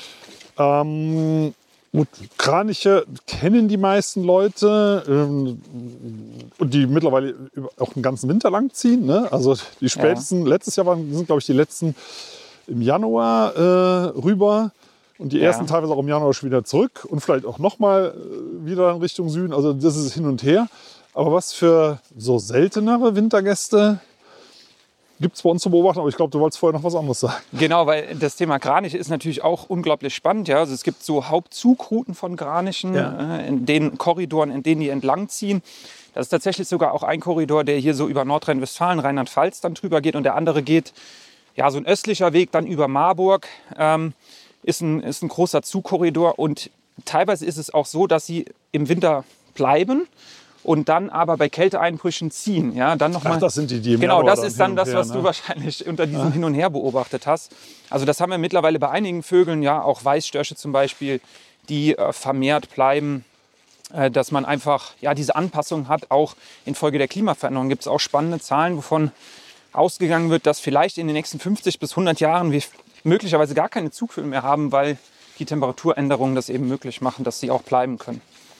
Ähm, gut, Kraniche kennen die meisten Leute ähm, und die mittlerweile auch den ganzen Winter lang ziehen. Ne? Also die spätesten, ja. letztes Jahr waren, sind glaube ich die letzten im Januar äh, rüber. Und die ersten ja. teilweise auch im Januar schon wieder zurück und vielleicht auch nochmal äh, wieder in Richtung Süden. Also das ist hin und her. Aber was für so seltenere Wintergäste gibt es bei uns zu beobachten? Aber ich glaube, du wolltest vorher noch was anderes sagen. Genau, weil das Thema Kraniche ist natürlich auch unglaublich spannend. Ja? Also es gibt so Hauptzugrouten von Kranichen, ja. äh, in den Korridoren, in denen die entlang ziehen. Das ist tatsächlich sogar auch ein Korridor, der hier so über Nordrhein-Westfalen, Rheinland-Pfalz dann drüber geht. Und der andere geht, ja, so ein östlicher Weg dann über Marburg. Ähm, ist, ein, ist ein großer Zugkorridor. Und teilweise ist es auch so, dass sie im Winter bleiben. Und dann aber bei Kälteeinbrüchen ziehen. Ja, dann noch mal, Ach, das sind die, die im Genau, Januar das ist dann das, her, was ne? du wahrscheinlich unter diesem ja. Hin und Her beobachtet hast. Also das haben wir mittlerweile bei einigen Vögeln, ja, auch Weißstörche zum Beispiel, die äh, vermehrt bleiben, äh, dass man einfach ja, diese Anpassung hat. Auch infolge der Klimaveränderung gibt es auch spannende Zahlen, wovon ausgegangen wird, dass vielleicht in den nächsten fünfzig bis hundert Jahren wir möglicherweise gar keine Zugvögel mehr haben, weil die Temperaturänderungen das eben möglich machen, dass sie auch bleiben können.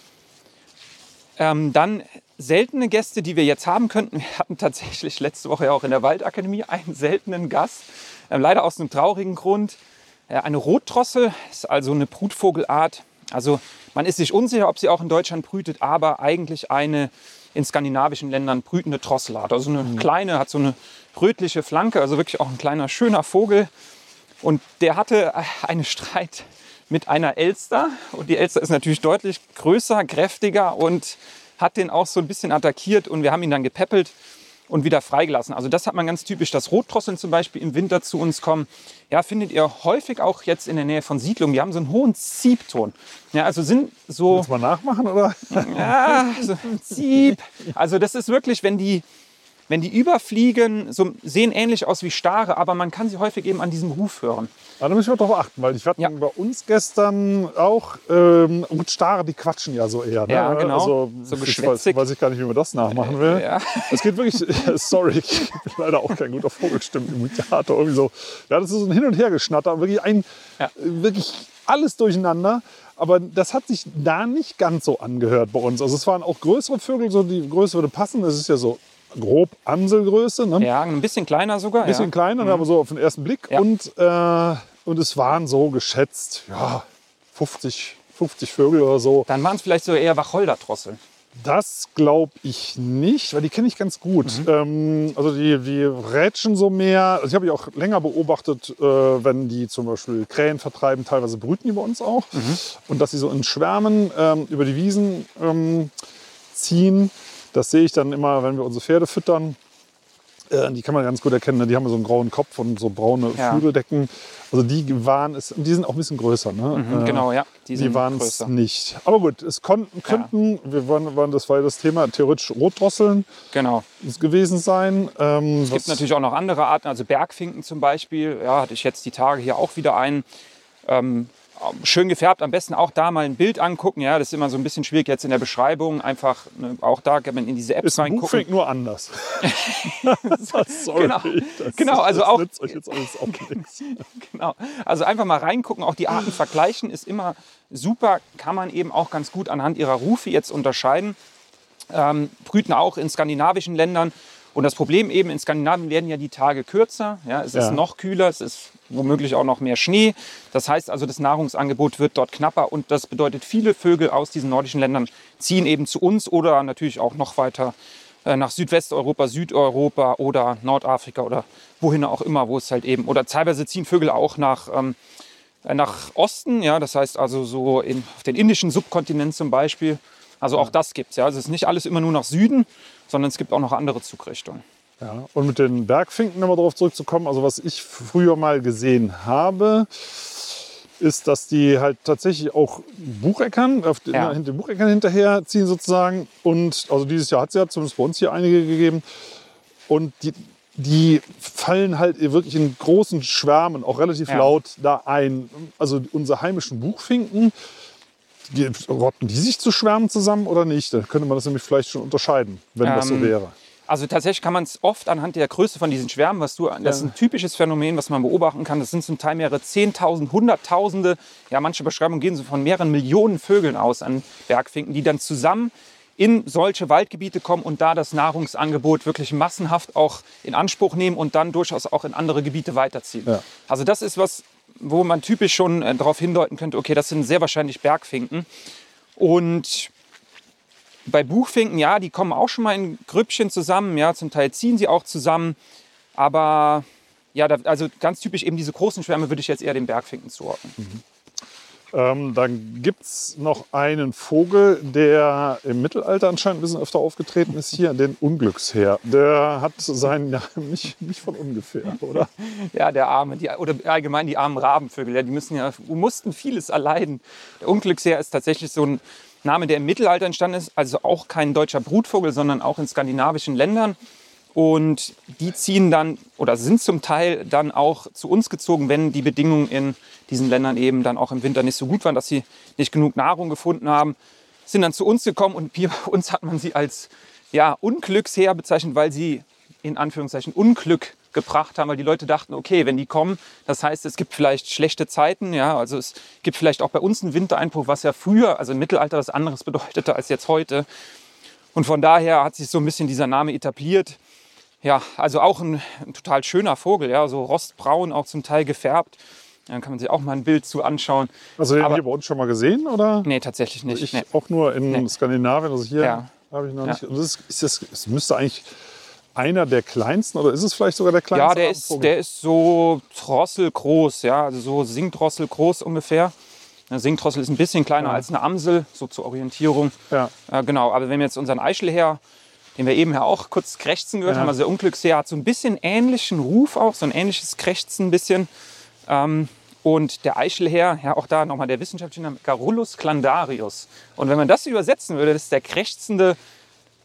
Ähm, dann seltene Gäste, die wir jetzt haben könnten. Wir hatten tatsächlich letzte Woche ja auch in der Waldakademie einen seltenen Gast. Ähm, leider aus einem traurigen Grund. Äh, eine Rotdrossel ist also eine Brutvogelart. Also man ist sich unsicher, ob sie auch in Deutschland brütet, aber eigentlich eine in skandinavischen Ländern brütende Drosselart. Also eine mhm. kleine, hat so eine rötliche Flanke, also wirklich auch ein kleiner, schöner Vogel. Und der hatte einen Streit mit einer Elster. Und die Elster ist natürlich deutlich größer, kräftiger und hat den auch so ein bisschen attackiert. Und wir haben ihn dann gepäppelt und wieder freigelassen. Also das hat man ganz typisch, dass Rotdrosseln zum Beispiel im Winter zu uns kommen. Ja, findet ihr häufig auch jetzt in der Nähe von Siedlungen. Die haben so einen hohen Ziebton. Ja, also sind so... Willst du mal nachmachen, oder? Ja, so ein Zieb. Also das ist wirklich, wenn die wenn die überfliegen, so, sehen ähnlich aus wie Stare, aber man kann sie häufig eben an diesem Ruf hören. Da müssen wir darauf achten, weil ich hatte Ja. bei uns gestern auch, ähm, gut, Stare, die quatschen ja so eher. Ne? Ja, genau. Also, So ich weiß, geschwätzig. weiß ich gar nicht, wie man das nachmachen will. Ja. Es geht wirklich, sorry, ich bin leider auch kein guter Vogelstimmenimitator. Irgendwie so. Ja, das ist so ein Hin- und Hergeschnatter, wirklich, ein, Ja. wirklich alles durcheinander. Aber das hat sich da nicht ganz so angehört bei uns. Also es waren auch größere Vögel, so die Größe würde passen. Das ist ja so grob Amselgröße. Ne? Ja, ein bisschen kleiner sogar. Ein bisschen ja. kleiner, aber so auf den ersten Blick. Ja. Und, äh, und es waren so geschätzt ja, fünfzig, fünfzig Vögel oder so. Dann waren es vielleicht so eher Wacholdertrosseln. Das glaube ich nicht, weil die kenne ich ganz gut. Mhm. Ähm, also die, die rätschen so mehr. Also ich habe die auch länger beobachtet, äh, wenn die zum Beispiel Krähen vertreiben. Teilweise brüten die bei uns auch. Mhm. Und dass sie so in Schwärmen ähm, über die Wiesen ähm, ziehen. Das sehe ich dann immer, wenn wir unsere Pferde füttern. Äh, die kann man ganz gut erkennen. Ne? Die haben so einen grauen Kopf und so braune Ja. Flügeldecken. Also die waren es. Die sind auch ein bisschen größer. Ne? Mhm, Äh, genau, ja. Die Die sind waren es größer. nicht. Aber gut, es konnten, könnten, wir waren, waren, das war ja das Thema, theoretisch Rotdrosseln Genau. gewesen sein. Ähm, Es gibt natürlich auch noch andere Arten, also Bergfinken zum Beispiel. Ja, hatte ich jetzt die Tage hier auch wieder einen. Ähm, schön gefärbt, am besten auch da mal ein Bild angucken. Ja, das ist immer so ein bisschen schwierig jetzt in der Beschreibung. Einfach ne, auch da kann man in diese Apps ist ein reingucken. Buchfink nur anders. Sorry, Genau. das, Genau, also das auch- nützt euch jetzt alles auch nichts. Genau. Also einfach mal reingucken, auch die Arten vergleichen ist immer super. Kann man eben auch ganz gut anhand ihrer Rufe jetzt unterscheiden. Ähm, brüten auch in skandinavischen Ländern. Und das Problem eben, in Skandinavien werden ja die Tage kürzer. Ja, es ist Ja. noch kühler, es ist womöglich auch noch mehr Schnee. Das heißt also, das Nahrungsangebot wird dort knapper. Und das bedeutet, viele Vögel aus diesen nordischen Ländern ziehen eben zu uns oder natürlich auch noch weiter äh, nach Südwesteuropa, Südeuropa oder Nordafrika oder wohin auch immer, wo es halt eben... Oder teilweise ziehen Vögel auch nach... Ähm, nach Osten, ja, das heißt also so in, auf den indischen Subkontinent zum Beispiel. Also auch das gibt es. Ja. Also es ist nicht alles immer nur nach Süden, sondern es gibt auch noch andere Zugrichtungen. Ja, und mit den Bergfinken nochmal darauf zurückzukommen, also was ich früher mal gesehen habe, ist, dass die halt tatsächlich auch Bucheckern, auf den, Ja. hinter den Bucheckern hinterher ziehen sozusagen. Und also dieses Jahr hat es ja zumindest bei uns hier einige gegeben. Und die, die fallen halt wirklich in großen Schwärmen, auch relativ Ja. laut da ein. Also unsere heimischen Buchfinken, die, rotten die sich zu Schwärmen zusammen oder nicht? Da könnte man das nämlich vielleicht schon unterscheiden, wenn das so Ähm, wäre. Also tatsächlich kann man es oft anhand der Größe von diesen Schwärmen, was du, das ist ein typisches Phänomen, was man beobachten kann. Das sind zum Teil mehrere Zehntausend, Hunderttausende, ja manche Beschreibungen gehen so von mehreren Millionen Vögeln aus an Bergfinken, die dann zusammen in solche Waldgebiete kommen und da das Nahrungsangebot wirklich massenhaft auch in Anspruch nehmen und dann durchaus auch in andere Gebiete weiterziehen. Ja. Also das ist was, wo man typisch schon äh, darauf hindeuten könnte, okay, das sind sehr wahrscheinlich Bergfinken. Und bei Buchfinken, ja, die kommen auch schon mal in Grüppchen zusammen, ja, zum Teil ziehen sie auch zusammen, aber ja, da, also ganz typisch eben diese großen Schwärme würde ich jetzt eher den Bergfinken zuordnen. Ähm, dann gibt es noch einen Vogel, der im Mittelalter anscheinend ein bisschen öfter aufgetreten ist hier, den Unglücksheer. Der hat seinen Namen nicht, nicht von ungefähr, oder? Ja, der arme, die, oder allgemein die armen Rabenvögel, ja, die müssen ja, mussten vieles erleiden. Der Unglücksheer ist tatsächlich so ein Name, der im Mittelalter entstanden ist, also auch kein deutscher Brutvogel, sondern auch in skandinavischen Ländern. Und die ziehen dann oder sind zum Teil dann auch zu uns gezogen, wenn die Bedingungen in diesen Ländern eben dann auch im Winter nicht so gut waren, dass sie nicht genug Nahrung gefunden haben, sind dann zu uns gekommen und hier bei uns hat man sie als ja, Unglücksheer bezeichnet, weil sie in Anführungszeichen Unglück gebracht haben, weil die Leute dachten, okay, wenn die kommen, das heißt, es gibt vielleicht schlechte Zeiten, ja, also es gibt vielleicht auch bei uns einen Wintereinbruch, was ja früher, also im Mittelalter was anderes bedeutete als jetzt heute. Und von daher hat sich so ein bisschen dieser Name etabliert. Ja, also auch ein, ein total schöner Vogel, ja, so rostbraun, auch zum Teil gefärbt. Dann kann man sich auch mal ein Bild zu anschauen. Also den Aber- hier bei uns schon mal gesehen, oder? Nee, tatsächlich nicht. Ich Nee. auch nur in Nee. Skandinavien, also hier Ja. habe ich noch Ja. nicht. Und das, ist, ist das, es müsste eigentlich einer der kleinsten, oder ist es vielleicht sogar der kleinste? Ja, der ist, Abendvogel? der ist so drosselgroß, ja, also so Singdrossel groß ungefähr. Eine Singdrossel ist ein bisschen kleiner Ja. als eine Amsel, so zur Orientierung. Ja. Äh, genau, aber wenn wir jetzt unseren Eichelheer, den wir eben ja auch kurz krächzen gehört Ja. haben, also der Unglücksheer hat so ein bisschen ähnlichen Ruf auch, so ein ähnliches Krächzen ein bisschen. Ähm, und der Eichelheer, ja auch da nochmal der wissenschaftliche Name, Gardus clandarius. Und wenn man das übersetzen würde, das ist der krächzende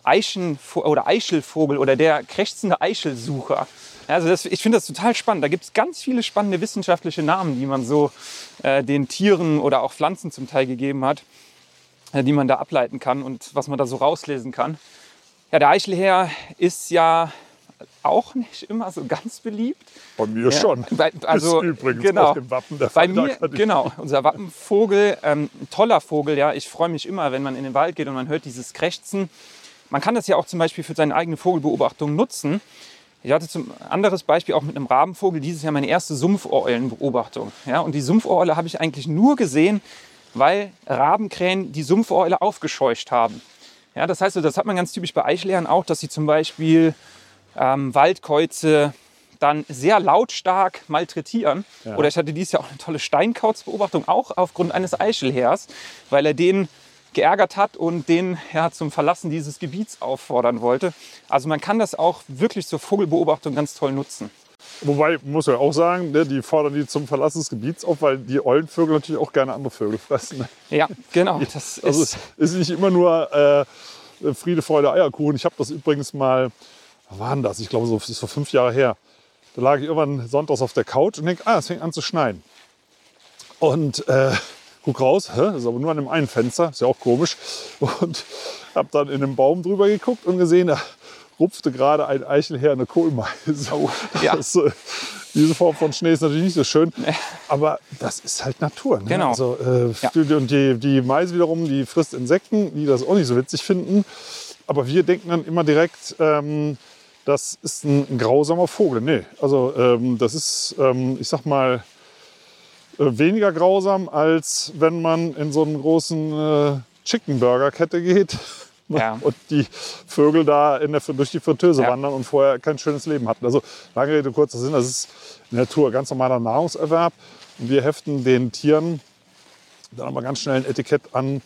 Eichen- oder Eichelvogel oder der krächzende Eichelsucher. Also das, ich finde das total spannend. Da gibt es ganz viele spannende wissenschaftliche Namen, die man so äh, den Tieren oder auch Pflanzen zum Teil gegeben hat, äh, die man da ableiten kann und was man da so rauslesen kann. Ja, der Eichelhäher ist ja auch nicht immer so ganz beliebt. Bei mir Ja, schon. bei, also, ist übrigens genau, auf dem Wappen der bei Fall. mir, genau, unser Wappenvogel, ähm, ein toller Vogel. Ja, ich freue mich immer, wenn man in den Wald geht und man hört dieses Krächzen. Man kann das ja auch zum Beispiel für seine eigene Vogelbeobachtung nutzen. Ich hatte zum anderes Beispiel auch mit einem Rabenvogel dieses Jahr meine erste Sumpfeulenbeobachtung. Ja, und die Sumpfeule habe ich eigentlich nur gesehen, weil Rabenkrähen die Sumpfeule aufgescheucht haben. Ja, das heißt, das hat man ganz typisch bei Eichelhähern auch, dass sie zum Beispiel ähm, Waldkäuze dann sehr lautstark malträtieren. Ja. Oder ich hatte dieses Jahr auch eine tolle Steinkautsbeobachtung, auch aufgrund eines Eichelhähers, weil er den geärgert hat und den ja, zum Verlassen dieses Gebiets auffordern wollte. Also man kann das auch wirklich zur Vogelbeobachtung ganz toll nutzen. Wobei, muss man auch sagen, ne, die fordern die zum Verlassen des Gebiets auf, weil die Eulenvögel natürlich auch gerne andere Vögel fressen. Ne? Ja, genau. Das Also ist, es ist nicht immer nur äh, Friede, Freude, Eierkuchen. Ich habe das übrigens mal, was war denn das? Ich glaube, so, das ist vor fünf Jahre her. Da lag ich irgendwann sonntags auf der Couch und denke, ah, es fängt an zu schneien. Und äh, guck raus, hä? Das ist aber nur an dem einen Fenster, ist ja auch komisch. Und habe dann in den Baum drüber geguckt und gesehen, da rupfte gerade ein Eichelhäher eine Kohlmeise. Oh, ja. Das, äh, diese Form von Schnee ist natürlich nicht so schön, aber das ist halt Natur. Ne? Genau. Also, äh, Ja. Und die, die Meise wiederum, die frisst Insekten, die das auch nicht so witzig finden. Aber wir denken dann immer direkt, ähm, das ist ein, ein grausamer Vogel. Nee, also ähm, das ist, ähm, ich sag mal, äh, weniger grausam, als wenn man in so einen großen äh, Chicken-Burger-Kette geht. Ja. Und die Vögel da in der, durch die Fritteuse Ja. wandern und vorher kein schönes Leben hatten. Also lange Rede, kurzer Sinn, das ist in der Natur ganz normaler Nahrungserwerb. Und wir heften den Tieren dann aber ganz schnell ein Etikett an,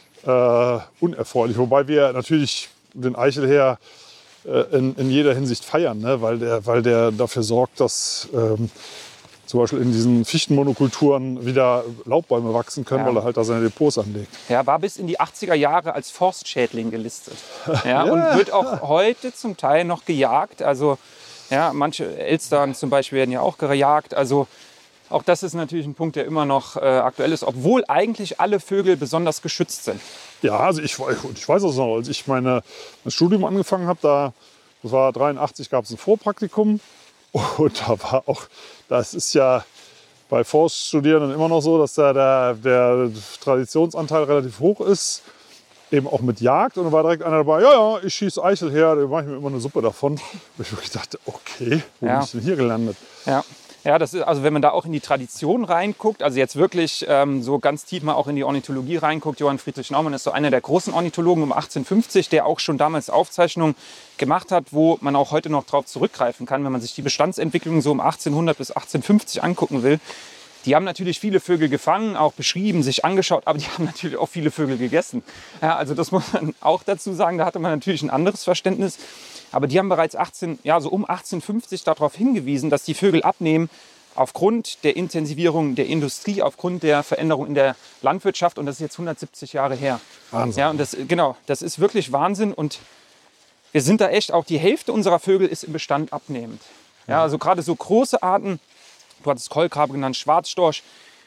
äh, unerfreulich. Wobei wir natürlich den Eichelhäher äh, in, in jeder Hinsicht feiern, ne? weil, der, weil der dafür sorgt, dass ähm, zum Beispiel in diesen Fichtenmonokulturen wieder Laubbäume wachsen können, Ja. weil er halt da seine Depots anlegt. ja, war bis in die achtziger Jahre als Forstschädling gelistet. Ja, und wird auch heute zum Teil noch gejagt. Also ja, manche Elstern zum Beispiel werden ja auch gejagt. Also auch das ist natürlich ein Punkt, der immer noch äh, aktuell ist, obwohl eigentlich alle Vögel besonders geschützt sind. Ja, also ich, ich weiß das noch, als ich meine, mein Studium angefangen habe, da, das war dreiundachtzig, gab es ein Vorpraktikum. Und da war auch, das ist ja bei Forststudierenden immer noch so, dass da der, der Traditionsanteil relativ hoch ist. Eben auch mit Jagd. Und da war direkt einer dabei, ja, ja, ich schieße Eichelhäher, da mache ich mir immer eine Suppe davon. Und ich wirklich dachte, okay, wo Ja. bin ich denn hier gelandet? Ja. Ja, das ist, also wenn man da auch in die Tradition reinguckt, also jetzt wirklich ähm, so ganz tief mal auch in die Ornithologie reinguckt, Johann Friedrich Naumann ist so einer der großen Ornithologen um achtzehnhundertfünfzig, der auch schon damals Aufzeichnungen gemacht hat, wo man auch heute noch drauf zurückgreifen kann, wenn man sich die Bestandsentwicklung so um achtzehnhundert bis achtzehnhundertfünfzig angucken will. Die haben natürlich viele Vögel gefangen, auch beschrieben, sich angeschaut, aber die haben natürlich auch viele Vögel gegessen. Ja, also das muss man auch dazu sagen, da hatte man natürlich ein anderes Verständnis. Aber die haben bereits achtzehn, ja, so um achtzehnhundertfünfzig darauf hingewiesen, dass die Vögel abnehmen aufgrund der Intensivierung der Industrie, aufgrund der Veränderung in der Landwirtschaft. Und das ist jetzt hundertsiebzig Jahre her. Wahnsinn. Ja, und das, genau, das ist wirklich Wahnsinn. Und wir sind da echt, auch die Hälfte unserer Vögel ist im Bestand abnehmend. Ja, also gerade so große Arten, du hattest Kolkrabe genannt, Schwarzstorch,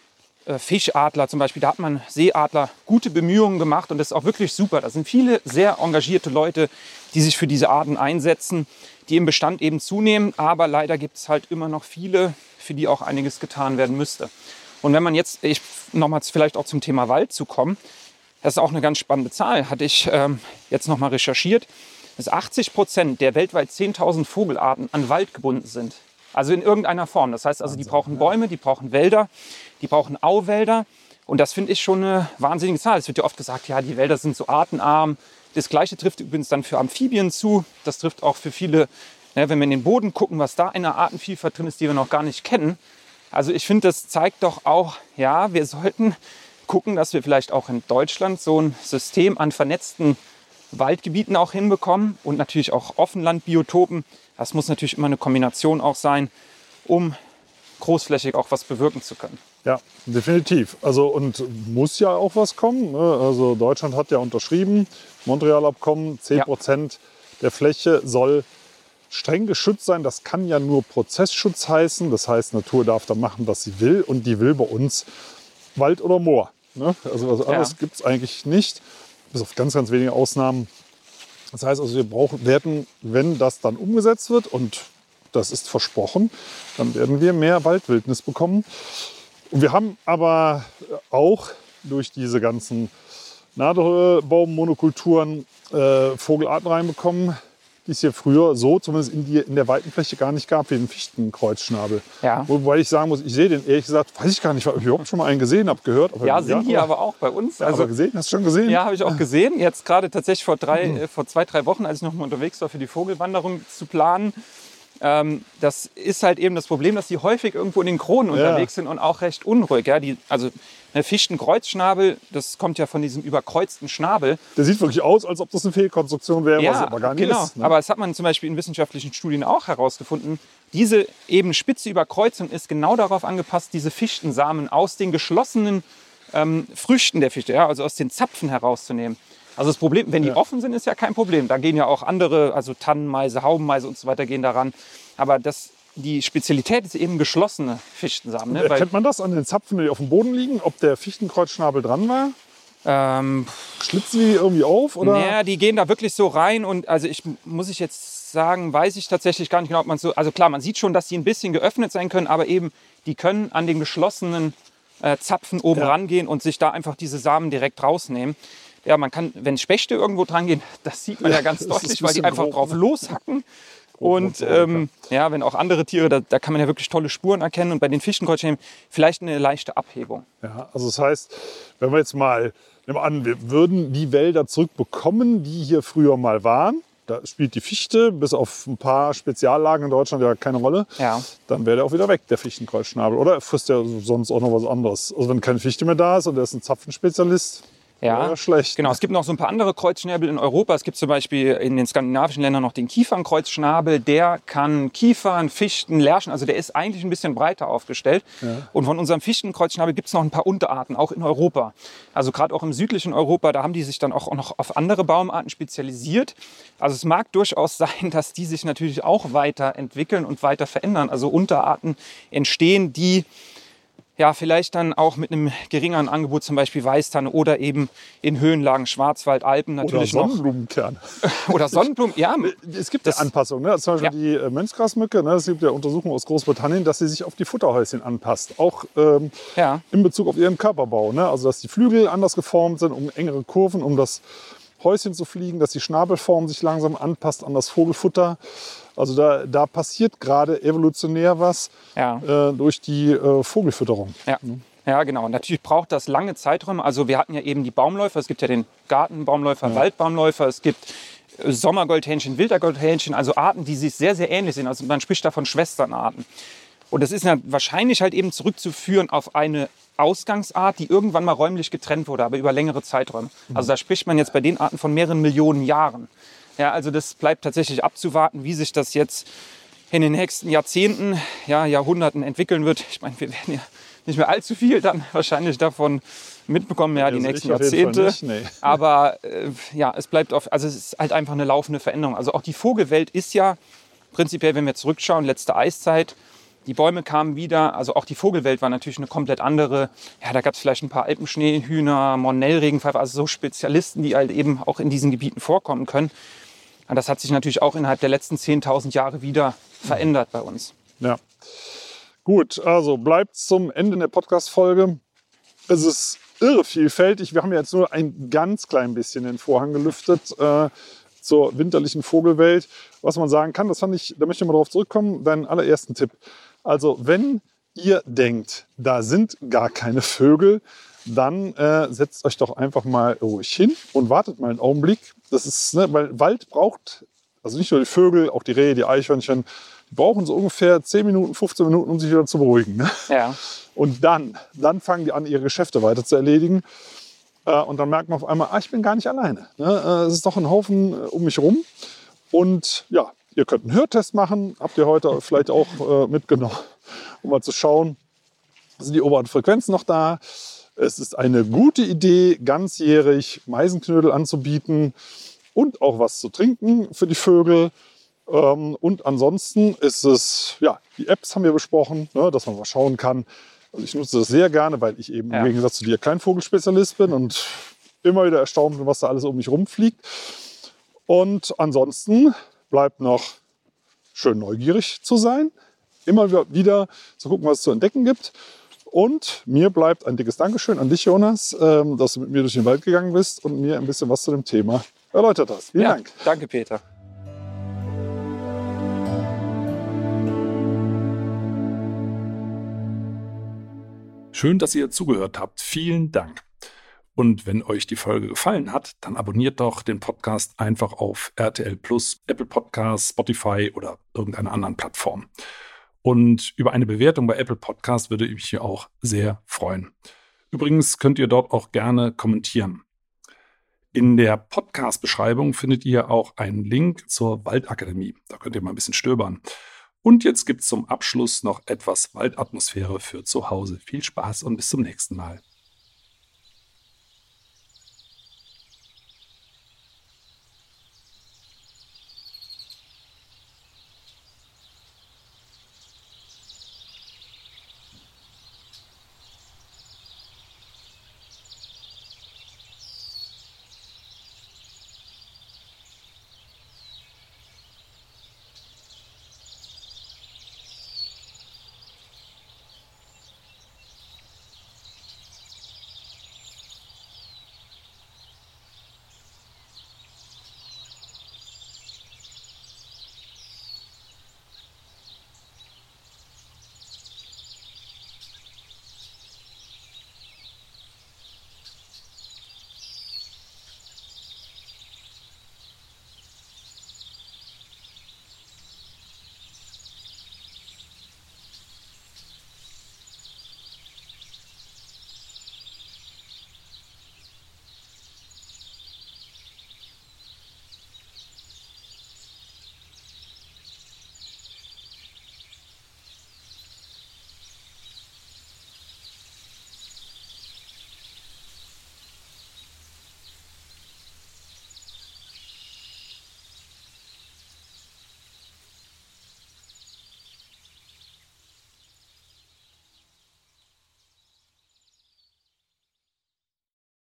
äh, Fischadler zum Beispiel, da hat man Seeadler gute Bemühungen gemacht und das ist auch wirklich super. Da sind viele sehr engagierte Leute, die sich für diese Arten einsetzen, die im Bestand eben zunehmen. Aber leider gibt es halt immer noch viele, für die auch einiges getan werden müsste. Und wenn man jetzt, ich nochmal vielleicht auch zum Thema Wald zu kommen, das ist auch eine ganz spannende Zahl, hatte ich ähm, jetzt nochmal recherchiert, dass achtzig Prozent der weltweit zehntausend Vogelarten an Wald gebunden sind. Also in irgendeiner Form. Das heißt also, die brauchen Bäume, die brauchen Wälder, die brauchen Auwälder. Und das finde ich schon eine wahnsinnige Zahl. Es wird ja oft gesagt, ja, die Wälder sind so artenarm. Das Gleiche trifft übrigens dann für Amphibien zu. Das trifft auch für viele, ne, wenn wir in den Boden gucken, was da eine Artenvielfalt drin ist, die wir noch gar nicht kennen. Also ich finde, das zeigt doch auch, ja, wir sollten gucken, dass wir vielleicht auch in Deutschland so ein System an vernetzten Waldgebieten auch hinbekommen und natürlich auch Offenlandbiotopen. Das muss natürlich immer eine Kombination auch sein, um großflächig auch was bewirken zu können. Ja, definitiv. Also und muss ja auch was kommen. Ne? Also Deutschland hat ja unterschrieben, Montreal-Abkommen, zehn Prozent ja. der Fläche soll streng geschützt sein. Das kann ja nur Prozessschutz heißen. Das heißt, Natur darf da machen, was sie will. Und die will bei uns Wald oder Moor. Ne? Also was anderes ja. gibt es eigentlich nicht, bis auf ganz, ganz wenige Ausnahmen. Das heißt also, wir brauchen, werden, wenn das dann umgesetzt wird, und das ist versprochen, dann werden wir mehr Waldwildnis bekommen. Und wir haben aber auch durch diese ganzen Nadelbaummonokulturen äh, Vogelarten reinbekommen, die es hier früher so, zumindest in, die, in der weiten Fläche, gar nicht gab, wie den Fichtenkreuzschnabel. Ja. Wobei ich sagen muss, ich sehe den, ehrlich gesagt, weiß ich gar nicht, ob ich überhaupt schon mal einen gesehen habe, gehört. Aber ja, sind hier aber auch bei uns. Ja, also, aber gesehen, hast du schon gesehen? Ja, habe ich auch gesehen. Jetzt gerade tatsächlich vor, drei, äh, vor zwei, drei Wochen, als ich noch mal unterwegs war, für die Vogelwanderung zu planen. Ähm, das ist halt eben das Problem, dass die häufig irgendwo in den Kronen ja. unterwegs sind und auch recht unruhig. Ja? Die, also der Fichtenkreuzschnabel, das kommt ja von diesem überkreuzten Schnabel. Der sieht wirklich aus, als ob das eine Fehlkonstruktion wäre, ja, was aber gar nicht genau. ist. Ne? Aber das hat man zum Beispiel in wissenschaftlichen Studien auch herausgefunden. Diese eben spitze Überkreuzung ist genau darauf angepasst, diese Fichtensamen aus den geschlossenen ähm, Früchten der Fichte, ja, also aus den Zapfen herauszunehmen. Also das Problem, wenn die ja. offen sind, ist ja kein Problem. Da gehen ja auch andere, also Tannenmeise, Haubenmeise und so weiter, gehen daran. Aber das, die Spezialität ist eben geschlossene Fichtensamen. Ne? Erkennt man das an den Zapfen, die auf dem Boden liegen, ob der Fichtenkreuzschnabel dran war? Ähm, Schlitzen die irgendwie auf? Oder? Naja, die gehen da wirklich so rein. Und also ich muss ich jetzt sagen, weiß ich tatsächlich gar nicht genau, ob man so. Also klar, man sieht schon, dass die ein bisschen geöffnet sein können, aber eben die können an den geschlossenen äh, Zapfen oben ja. rangehen und sich da einfach diese Samen direkt rausnehmen. Ja, man kann, wenn Spechte irgendwo dran gehen, das sieht man ja, ja ganz deutlich, weil die einfach grob, drauf ne? loshacken. Und ähm, ja, wenn auch andere Tiere, da, da kann man ja wirklich tolle Spuren erkennen. Und bei den Fichtenkreuzschnäbeln vielleicht eine leichte Abhebung. Ja, also das heißt, wenn wir jetzt mal, nehmen wir an, wir würden die Wälder zurückbekommen, die hier früher mal waren. Da spielt die Fichte, bis auf ein paar Speziallagen in Deutschland, ja keine Rolle. Ja. Dann wäre der auch wieder weg, der Fichtenkreuzschnabel. Oder frisst der sonst auch noch was anderes? Also wenn keine Fichte mehr da ist und der ist ein Zapfenspezialist, ja, ja, schlecht. Genau, es gibt noch so ein paar andere Kreuzschnäbel in Europa. Es gibt zum Beispiel in den skandinavischen Ländern noch den Kiefernkreuzschnabel. Der kann Kiefern, Fichten, Lärchen, also der ist eigentlich ein bisschen breiter aufgestellt. Ja. Und von unserem Fichtenkreuzschnabel gibt es noch ein paar Unterarten, auch in Europa. Also gerade auch im südlichen Europa, da haben die sich dann auch noch auf andere Baumarten spezialisiert. Also es mag durchaus sein, dass die sich natürlich auch weiterentwickeln und weiter verändern. Also Unterarten entstehen, die ja, vielleicht dann auch mit einem geringeren Angebot, zum Beispiel Weißtanne oder eben in Höhenlagen Schwarzwald, Alpen natürlich oder Sonnenblumenkern. Noch. Oder Sonnenblumen, ja. Es gibt ja Anpassungen, ne? Zum Beispiel ja. die Mönchsgrasmücke, ne? Es gibt ja Untersuchungen aus Großbritannien, dass sie sich auf die Futterhäuschen anpasst, auch ähm, ja. in Bezug auf ihren Körperbau. Ne? Also dass die Flügel anders geformt sind, um engere Kurven, um das Häuschen zu fliegen, dass die Schnabelform sich langsam anpasst an das Vogelfutter. Also da, da passiert gerade evolutionär was ja. äh, durch die äh, Vogelfütterung. Ja. ja, genau. Und natürlich braucht das lange Zeiträume. Also wir hatten ja eben die Baumläufer. Es gibt ja den Gartenbaumläufer, ja. Waldbaumläufer. Es gibt Sommergoldhähnchen, Wintergoldhähnchen. Also Arten, die sich sehr, sehr ähnlich sind. Also man spricht da von Schwesternarten. Und das ist ja wahrscheinlich halt eben zurückzuführen auf eine Ausgangsart, die irgendwann mal räumlich getrennt wurde, aber über längere Zeiträume. Also da spricht man jetzt bei den Arten von mehreren Millionen Jahren. Ja, also das bleibt tatsächlich abzuwarten, wie sich das jetzt in den nächsten Jahrzehnten, ja, Jahrhunderten entwickeln wird. Ich meine, wir werden ja nicht mehr allzu viel dann wahrscheinlich davon mitbekommen, ja, die nächsten Jahrzehnte. Nicht, nee. Aber äh, ja, es bleibt auf, also es ist halt einfach eine laufende Veränderung. Also auch die Vogelwelt ist ja prinzipiell, wenn wir zurückschauen, letzte Eiszeit, die Bäume kamen wieder, also auch die Vogelwelt war natürlich eine komplett andere. Ja, da gab es vielleicht ein paar Alpenschneehühner, Mornell-Regenpfeifer, also so Spezialisten, die halt eben auch in diesen Gebieten vorkommen können. Und das hat sich natürlich auch innerhalb der letzten zehntausend Jahre wieder verändert bei uns. Ja, gut, also bleibt zum Ende der Podcast-Folge. Es ist irre vielfältig. Wir haben jetzt nur ein ganz klein bisschen den Vorhang gelüftet äh, zur winterlichen Vogelwelt. Was man sagen kann, das fand ich, da möchte ich mal drauf zurückkommen, deinen allerersten Tipp. Also wenn ihr denkt, da sind gar keine Vögel, dann äh, setzt euch doch einfach mal ruhig hin und wartet mal einen Augenblick. Das ist, ne, weil Wald braucht, also nicht nur die Vögel, auch die Rehe, die Eichhörnchen, die brauchen so ungefähr zehn Minuten, fünfzehn Minuten, um sich wieder zu beruhigen. Ne? Ja. Und dann, dann fangen die an, ihre Geschäfte weiter zu erledigen. Äh, und dann merkt man auf einmal, ah, ich bin gar nicht alleine. Ne? Äh, es ist doch ein Haufen äh, um mich rum. Und ja, ihr könnt einen Hörtest machen, habt ihr heute vielleicht auch äh, mitgenommen. um mal zu schauen, sind die oberen Frequenzen noch da. Es ist eine gute Idee, ganzjährig Meisenknödel anzubieten und auch was zu trinken für die Vögel. Und ansonsten ist es, ja, die Apps haben wir besprochen, ne, dass man mal schauen kann. Also ich nutze das sehr gerne, weil ich eben ja. im Gegensatz zu dir kein Vogelspezialist bin und immer wieder erstaunt bin, was da alles um mich rumfliegt. Und ansonsten bleibt noch schön neugierig zu sein, immer wieder zu gucken, was es zu entdecken gibt. Und mir bleibt ein dickes Dankeschön an dich, Jonas, dass du mit mir durch den Wald gegangen bist und mir ein bisschen was zu dem Thema erläutert hast. Vielen ja, Dank. Danke, Peter. Schön, dass ihr zugehört habt. Vielen Dank. Und wenn euch die Folge gefallen hat, dann abonniert doch den Podcast einfach auf R T L Plus, Apple Podcasts, Spotify oder irgendeiner anderen Plattform. Und über eine Bewertung bei Apple Podcasts würde ich mich hier auch sehr freuen. Übrigens könnt ihr dort auch gerne kommentieren. In der Podcast-Beschreibung findet ihr auch einen Link zur Waldakademie. Da könnt ihr mal ein bisschen stöbern. Und jetzt gibt es zum Abschluss noch etwas Waldatmosphäre für zu Hause. Viel Spaß und bis zum nächsten Mal.